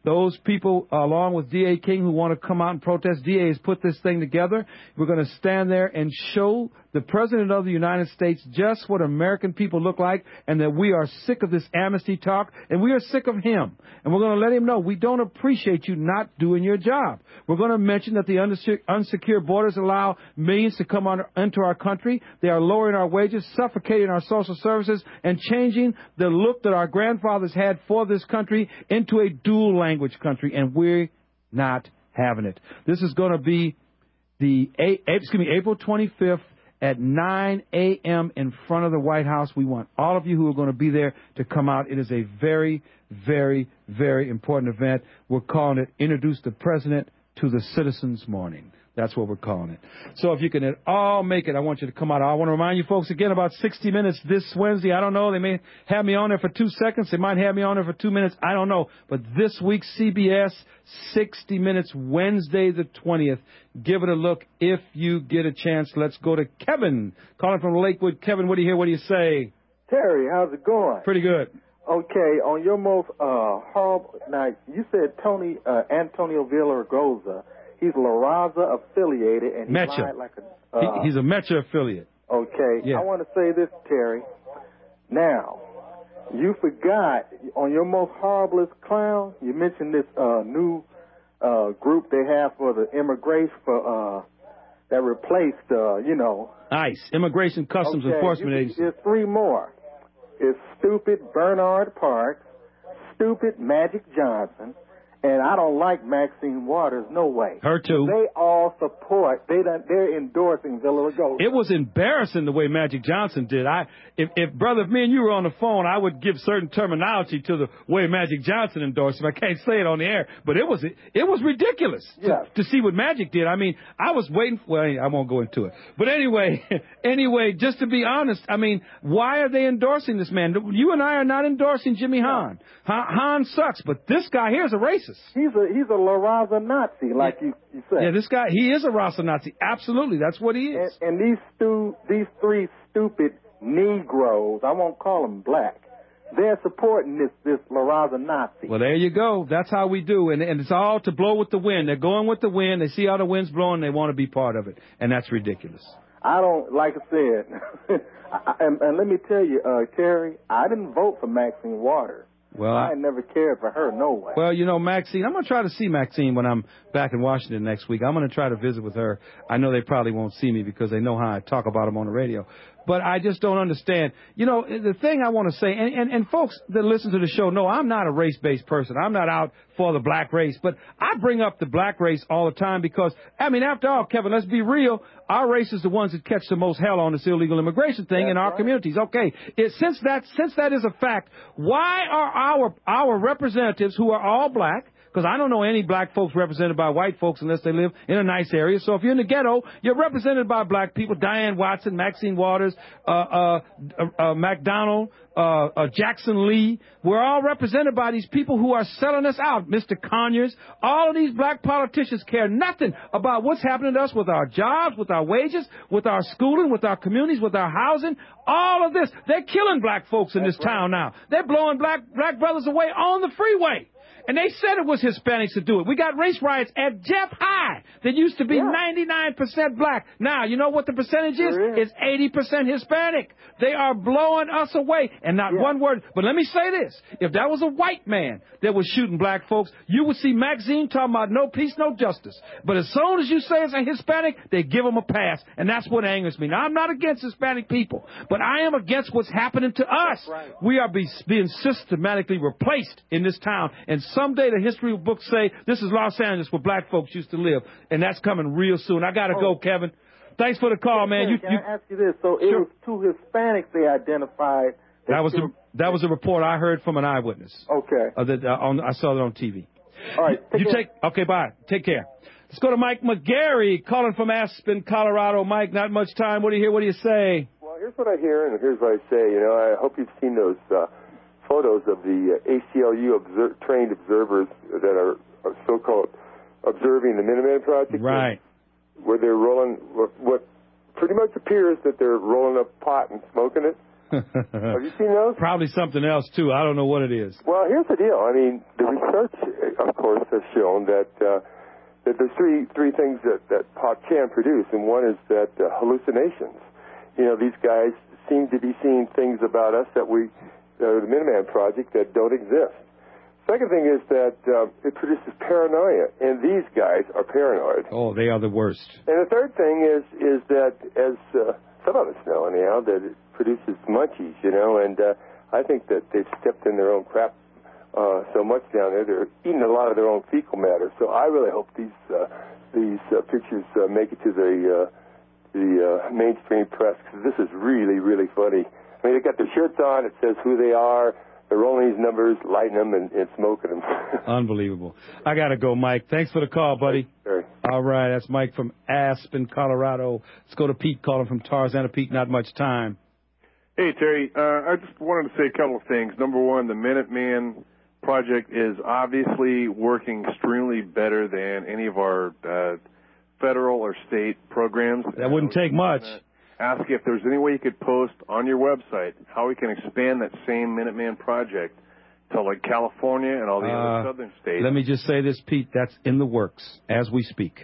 those people, uh, along with D A. King, who want to come out and protest. D A has put this thing together. We're going to stand there and show the President of the United States just what American people look like, and that we are sick of this amnesty talk, and we are sick of him. And we're going to let him know we don't appreciate you not doing your job. We're going to mention that the unsecure borders allow millions to come on, into our country. They are lowering our wages, suffocating our social services, and changing the look that our grandfathers had for this country into a dual language country, and we're not having it. This is going to be the excuse me, April twenty-fifth at nine a.m. in front of the White House. We want all of you who are going to be there to come out. It is a very, very, very important event. We're calling it Introduce the President to the Citizens Morning. That's what we're calling it. So if you can all make it, I want you to come out. I want to remind you folks again about sixty minutes this Wednesday. I don't know. They may have me on there for two seconds. They might have me on there for two minutes. I don't know. But this week, C B S, sixty minutes, Wednesday the twentieth. Give it a look if you get a chance. Let's go to Kevin, calling from Lakewood. Kevin, what do you hear? What do you say? Terry, how's it going? Pretty good. Okay, on your most uh, horrible, now you said Tony uh, Antonio Villaraigosa. He's La Raza affiliated, and he Mecha. lied like a. Uh, he, he's a Mecha affiliate. Okay, Yeah. I want to say this, Terry. Now, you forgot on your most horriblest clown. You mentioned this uh, new uh, group they have for the immigration for uh, that replaced, uh, you know, ICE, Immigration Customs okay, Enforcement you, Agency. There's three more. It's stupid Bernard Parks, stupid Magic Johnson. And I don't like Maxine Waters, no way. Her too. They all support. They done, they're endorsing Villaraigosa. It was embarrassing the way Magic Johnson did. I, if, if brother, if me and you were on the phone, I would give certain terminology to the way Magic Johnson endorsed him. I can't say it on the air, but it was it was ridiculous to, Yeah. to see what Magic did. I mean, I was waiting. Well, I won't go into it. But anyway, anyway, just to be honest, I mean, why are they endorsing this man? You and I are not endorsing Jimmy Hahn. Ha- Hahn sucks, but this guy here is a racist. He's a he's a La Raza Nazi, like you, you said. Yeah, this guy, he is a Rasta Nazi. Absolutely, that's what he is. And, and these stu these three stupid Negroes, I won't call them black. They're supporting this this La Raza Nazi. Well, there you go. That's how we do, and and it's all to blow with the wind. They're going with the wind. They see how the wind's blowing. They want to be part of it, and that's ridiculous. I don't, like I said, I, and, and let me tell you, uh, Terry, I didn't vote for Maxine Waters. Well, I I, never cared for her, no way. well, you know, Maxine, I'm going to try to see Maxine when I'm back in Washington next week. I'm going to try to visit with her. I know they probably won't see me because they know how I talk about them on the radio. But I just don't understand. You know, the thing I want to say, and, and, and folks that listen to the show know I'm not a race-based person. I'm not out for the black race. But I bring up the black race all the time because, I mean, after all, Kevin, let's be real. Our race is the ones that catch the most hell on this illegal immigration thing That's in our right. communities. Okay, it, since that since that is a fact, why are our our representatives, who are all black, because I don't know any black folks represented by white folks unless they live in a nice area. So if you're in the ghetto, you're represented by black people. Diane Watson, Maxine Waters, uh, uh, uh, uh McDonald, uh, uh, Jackson Lee. We're all represented by these people who are selling us out. Mister Conyers. All of these black politicians care nothing about what's happening to us with our jobs, with our wages, with our schooling, with our communities, with our housing. All of this. They're killing black folks in That's this right. town now. They're blowing black black brothers away on the freeway. And they said it was Hispanics to do it. We got race riots at Jeff High that used to be Yeah. ninety-nine percent black. Now, you know what the percentage is? Sure is. It's eighty percent Hispanic. They are blowing us away. And not Yeah. one word. But let me say this. If that was a white man that was shooting black folks, you would see Maxine talking about no peace, no justice. But as soon as you say it's a Hispanic, they give them a pass. And that's what angers me. Now, I'm not against Hispanic people, but I am against what's happening to us. Right. We are be, being systematically replaced in this town. And someday the history books say this is Los Angeles where black folks used to live. And that's coming real soon. I got to Oh. go, Kevin. Thanks for the call, man. Terry, You, can you, I ask you this? So it Sure. was two Hispanics they identified. that was still- the that was a report I heard from an eyewitness. Okay. Uh, that, uh, on, I saw it on T V. All right. You, you care. take okay. Bye. Take care. Let's go to Mike McGarry calling from Aspen, Colorado. Mike, not much time. What do you hear? What do you say? Well, here's what I hear, and here's what I say. You know, I hope you've seen those uh, photos of the uh, A C L U obser- trained observers that are, are so-called observing the Minuteman Project. Right. Where they're rolling what, what pretty much appears that they're rolling up pot and smoking it. Have you seen those? Probably something else, too. I don't know what it is. Well, here's the deal. I mean, the research, of course, has shown that uh, that there's three three things that, that pot can produce, and one is that uh, hallucinations. You know, these guys seem to be seeing things about us that we, uh, the Minuteman Project, that don't exist. Second thing is that uh, it produces paranoia, and these guys are paranoid. Oh, they are the worst. And the third thing is is that, as uh, some of us know anyhow, that it produces munchies, you know, and uh, I think that they've stepped in their own crap uh, so much down there. They're eating a lot of their own fecal matter. So I really hope these uh, these uh, pictures uh, make it to the uh, the uh, mainstream press, because this is really, really funny. I mean, they got their shirts on. It says who they are. They're rolling these numbers, lighting them, and, and smoking them. Unbelievable. I got to go, Mike. Thanks for the call, buddy. Sure. All right, that's Mike from Aspen, Colorado. Let's go to Pete calling from Tarzana. Pete, not much time. Hey, Terry. Uh, I just wanted to say a couple of things. Number one, the Minuteman Project is obviously working extremely better than any of our uh, federal or state programs. That wouldn't take much. Ask if there's any way you could post on your website how we can expand that same Minuteman Project to like California and all the Uh, other southern states. Let me just say this, Pete. That's in the works as we speak.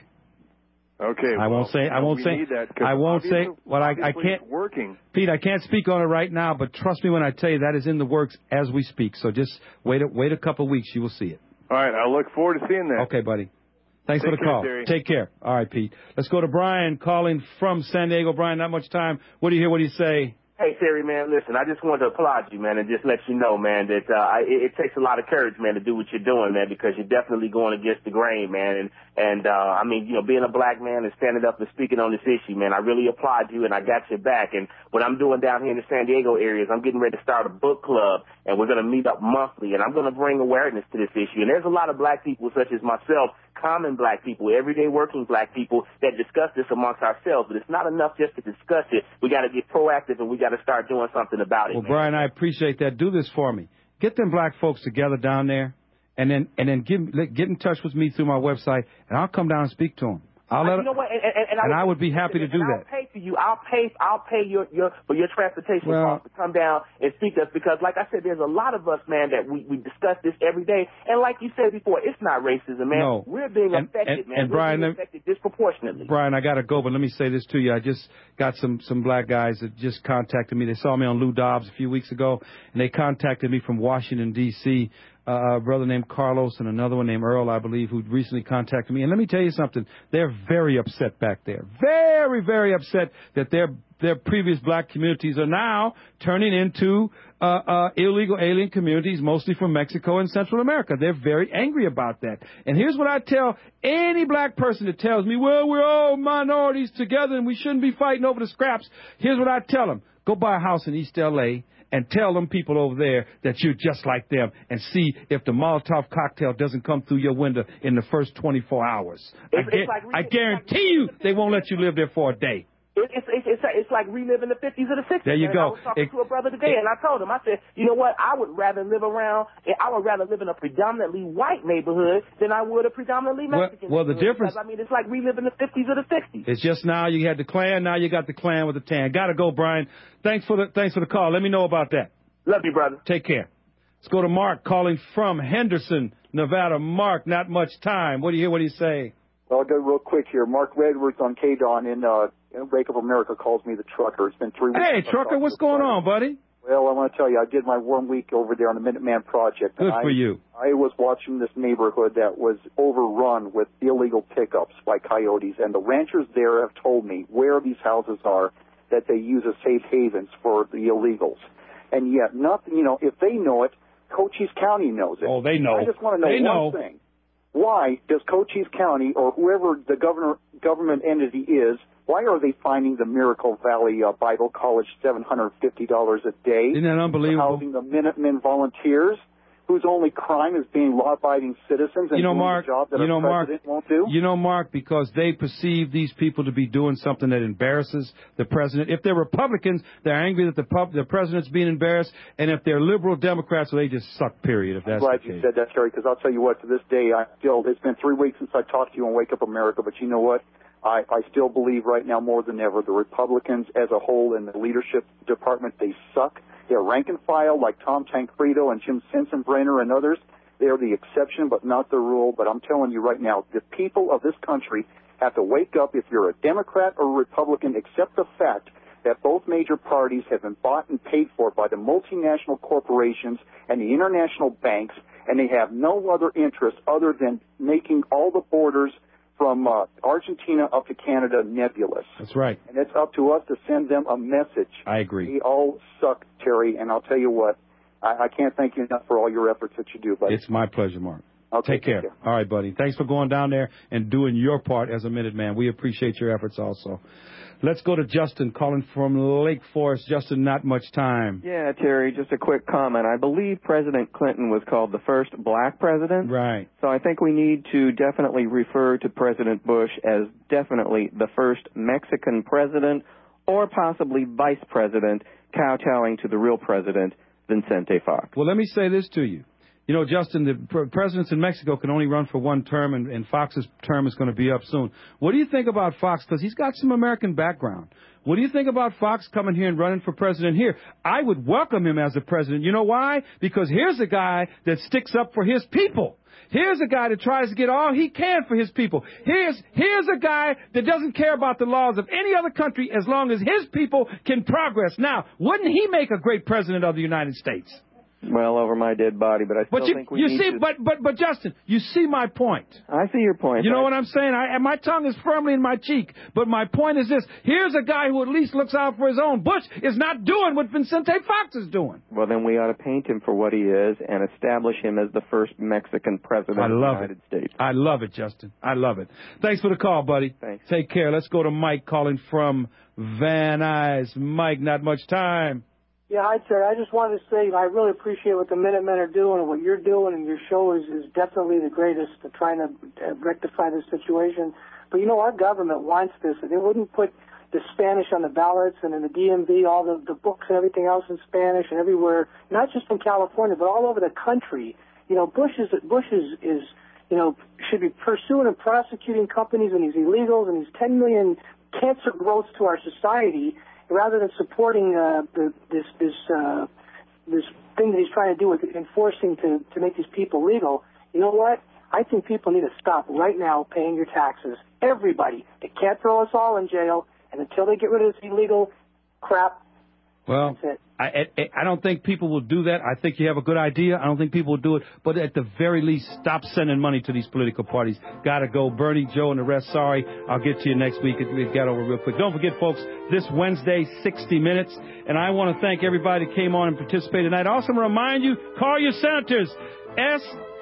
Okay. I well, won't say. I you know, won't we say. need that 'cause I won't say. obviously- Well, I, I obviously can't. it's working. Pete, I can't speak on it right now, but trust me when I tell you that is in the works as we speak. So just wait. A, wait a couple of weeks, you will see it. All right. I look forward to seeing that. Okay, buddy. Thanks Take for the care, call. Terry. Take care. All right, Pete. Let's go to Brian calling from San Diego. Brian, not much time. What do you hear? What do you say? Hey, Terry, man, listen, I just wanted to applaud you, man, and just let you know, man, that uh, I, it, it takes a lot of courage, man, to do what you're doing, man, because you're definitely going against the grain, man. And, and uh, I mean, you know, being a black man and standing up and speaking on this issue, man, I really applaud you, and I got your back. And what I'm doing down here in the San Diego area is I'm getting ready to start a book club, and we're going to meet up monthly, and I'm going to bring awareness to this issue. And there's a lot of black people, such as myself, common black people, everyday working black people, that discuss this amongst ourselves. But it's not enough just to discuss it. We got to get proactive, and we got to start doing something about it. Well, man. Brian, I appreciate that. Do this for me. Get them black folks together down there, and then and then give, get in touch with me through my website, and I'll come down and speak to them. I'll let you know what? And, and, and, and I, I would be happy to do and that. I'll pay for you. I'll pay. I'll pay your your for your transportation Well- costs to come down and speak to us, because, like I said, there's a lot of us, man, that we we discuss this every day. And like you said before, it's not racism, man. No. We're being And- affected, and- man. and We're Brian, being let- affected disproportionately. Brian, I got to go, but let me say this to you. I just got some, some black guys that just contacted me. They saw me on Lou Dobbs a few weeks ago, and they contacted me from Washington, D C, Uh, a brother named Carlos and another one named Earl, I believe, who recently contacted me. And let me tell you something. They're very upset back there. Very, very upset that their their previous black communities are now turning into uh, uh, illegal alien communities, mostly from Mexico and Central America. They're very angry about that. And here's what I tell any black person that tells me, well, we're all minorities together and we shouldn't be fighting over the scraps. Here's what I tell them. Go buy a house in East L A and tell them people over there that you're just like them, and see if the Molotov cocktail doesn't come through your window in the first twenty-four hours. I, It's- gu- it's like I guarantee you they won't let you live there for a day. It, it's, it's, it's, it's like reliving the fifties or the sixties. There you man. go. I was talking It- to a brother today, it- and I told him, I said, you know what? I would rather live around, I would rather live in a predominantly white neighborhood than I would a predominantly Well- Mexican well, the neighborhood. difference- Because, I mean, it's like reliving the fifties or the sixties. It's just now you had the Klan, now you got the Klan with the tan. Gotta go, Brian. Thanks for the thanks for the call. Let me know about that. Love you, brother. Take care. Let's go to Mark calling from Henderson, Nevada. Mark, not much time. What do you hear? What do you say? I'll go real quick here. Mark Redwards on K D O N in uh, Wake Up America calls me the trucker. It's been three weeks. Hey, since I trucker, talked what's to the going brother. on, buddy? Well, I want to tell you, I did my warm week over there on the Minuteman Project. Good and for I, you. I was watching this neighborhood that was overrun with illegal pickups by coyotes, and the ranchers there have told me where these houses are that they use as safe havens for the illegals. And yet, nothing, you know, if they know it, Cochise County knows it. Oh, they know. I just want to know They one know. thing. Why does Cochise County or whoever the governor, government entity is, why are they finding the Miracle Valley uh, Bible College seven hundred fifty dollars a day? Isn't that unbelievable? For housing the Minutemen volunteers, whose only crime is being law-abiding citizens and You know, doing Mark, the job that you know, our Mark, president won't do? You know, Mark, because they perceive these people to be doing something that embarrasses the president. If they're Republicans, they're angry that the, pub, the president's being embarrassed. And if they're liberal Democrats, well, they just suck, period, if that's I'm glad the you case. said that, Terry, because I'll tell you what, to this day, I still, it's been three weeks since I talked to you on Wake Up America, but you know what? I, I still believe right now more than ever the Republicans as a whole in the leadership department, they suck. They're rank and file like Tom Tancredo and Jim Sensenbrenner and others. They're the exception, but not the rule. But I'm telling you right now, the people of this country have to wake up. If you're a Democrat or a Republican, accept the fact that both major parties have been bought and paid for by the multinational corporations and the international banks, and they have no other interest other than making all the borders from uh, Argentina up to Canada nebulous. That's right. And it's up to us to send them a message. I agree. They all suck, Terry, and I'll tell you what, I, I can't thank you enough for all your efforts that you do, buddy. It's my pleasure, Mark. Okay, take, care. take care. All right, buddy. Thanks for going down there and doing your part as a Minuteman. We appreciate your efforts also. Let's go to Justin calling from Lake Forest. Justin, not much time. Yeah, Terry, just a quick comment. I believe President Clinton was called the first black president. Right. So I think we need to definitely refer to President Bush as definitely the first Mexican president or possibly vice president, kowtowing to the real president, Vicente Fox. Well, let me say this to you. You know, Justin, the pr- presidents in Mexico can only run for one term, and, and Fox's term is going to be up soon. What do you think about Fox? Because he's got some American background. What do you think about Fox coming here and running for president here? I would welcome him as a president. You know why? Because here's a guy that sticks up for his people. Here's a guy that tries to get all he can for his people. Here's, here's a guy that doesn't care about the laws of any other country as long as his people can progress. Now, wouldn't he make a great president of the United States? Well, over my dead body, but I still but you, think we you need see, to... but but but Justin, you see my point. I see your point. You know I... what I'm saying? I, and my tongue is firmly in my cheek. But my point is this: here's a guy who at least looks out for his own. Bush is not doing what Vicente Fox is doing. Well, then we ought to paint him for what he is and establish him as the first Mexican president I love of the United it. States. I love it, Justin. I love it. Thanks for the call, buddy. Thanks. Take care. Let's go to Mike calling from Van Nuys. Mike, not much time. Yeah, hi, Terry. I just wanted to say I really appreciate what the Minutemen are doing and what you're doing, and your show is, is definitely the greatest to trying to uh, rectify this situation. But, you know, our government wants this, and they wouldn't put the Spanish on the ballots and in the D M V, all the, the books and everything else in Spanish and everywhere, not just in California, but all over the country. You know, Bush is, Bush is, is you know, should be pursuing and prosecuting companies and these illegals and these ten million cancer growths to our society, rather than supporting uh, the, this this uh, this thing that he's trying to do with enforcing to, to make these people legal. You know what? I think people need to stop right now paying your taxes. Everybody. They can't throw us all in jail, and until they get rid of this illegal crap, well, that's it. I, I, I don't think people will do that. I think you have a good idea. I don't think people will do it. But at the very least, stop sending money to these political parties. Gotta go. Bernie, Joe, and the rest, sorry. I'll get to you next week. It, it got over real quick. Don't forget, folks, this Wednesday, sixty minutes. And I want to thank everybody that came on and participated tonight. I also want to remind you, call your senators. S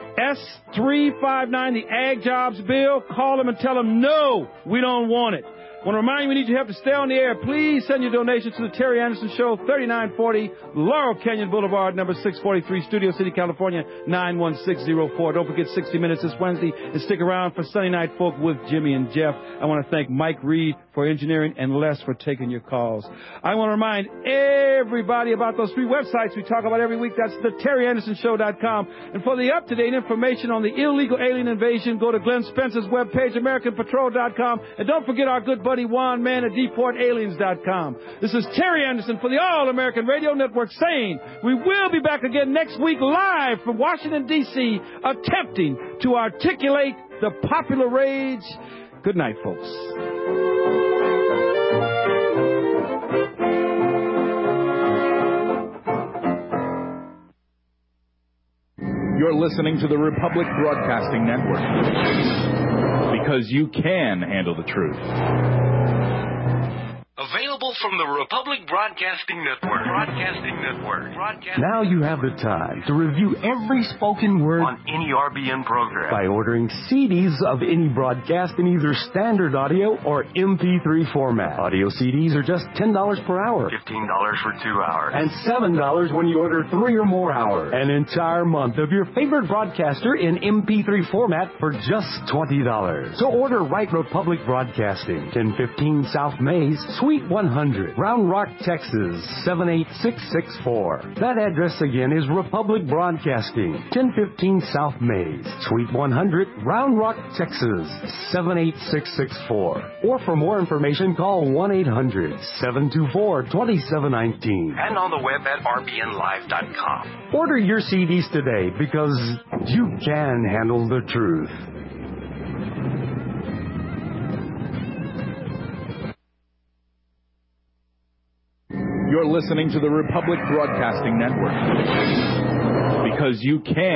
S three five nine, the Ag Jobs Bill. Call them and tell them, no, we don't want it. I want to remind you, we need your help to stay on the air. Please send your donations to the Terry Anderson Show, thirty-nine forty Laurel Canyon Boulevard, number six forty-three, Studio City, California, nine one six zero four. Don't forget sixty minutes this Wednesday, and stick around for Sunday Night Folk with Jimmy and Jeff. I want to thank Mike Reed for engineering and Les for taking your calls. I want to remind everybody about those three websites we talk about every week. That's the terry anderson show dot com. And for the up-to-date information on the illegal alien invasion, go to Glenn Spencer's webpage, american patrol dot com. And don't forget our good buddy Juan Mann at deport aliens dot com. This is Terry Anderson for the All-American Radio Network saying we will be back again next week live from Washington, D C, attempting to articulate the popular rage. Good night, folks. You're listening to the Republic Broadcasting Network, because you can handle the truth. Available from the Republic Broadcasting Network. Broadcasting Network. Broadcasting Now you have the time to review every spoken word on any R B N program by ordering C Ds of any broadcast in either standard audio or M P three format. Audio C Ds are just ten dollars per hour. fifteen dollars for two hours. And seven dollars when you order three or more hours. An entire month of your favorite broadcaster in M P three format for just twenty dollars. So order Right Republic Broadcasting, ten fifteen South Mays, Suite one hundred, Round Rock, Texas, seven eight six six four. That address again is Republic Broadcasting, ten fifteen South Mays, Suite one hundred, Round Rock, Texas, seven eight six six four. Or for more information, call one eight hundred, seven two four, two seven one nine. And on the web at r b n live dot com. Order your C Ds today because you can handle the truth. You're listening to the Republic Broadcasting Network. Because you can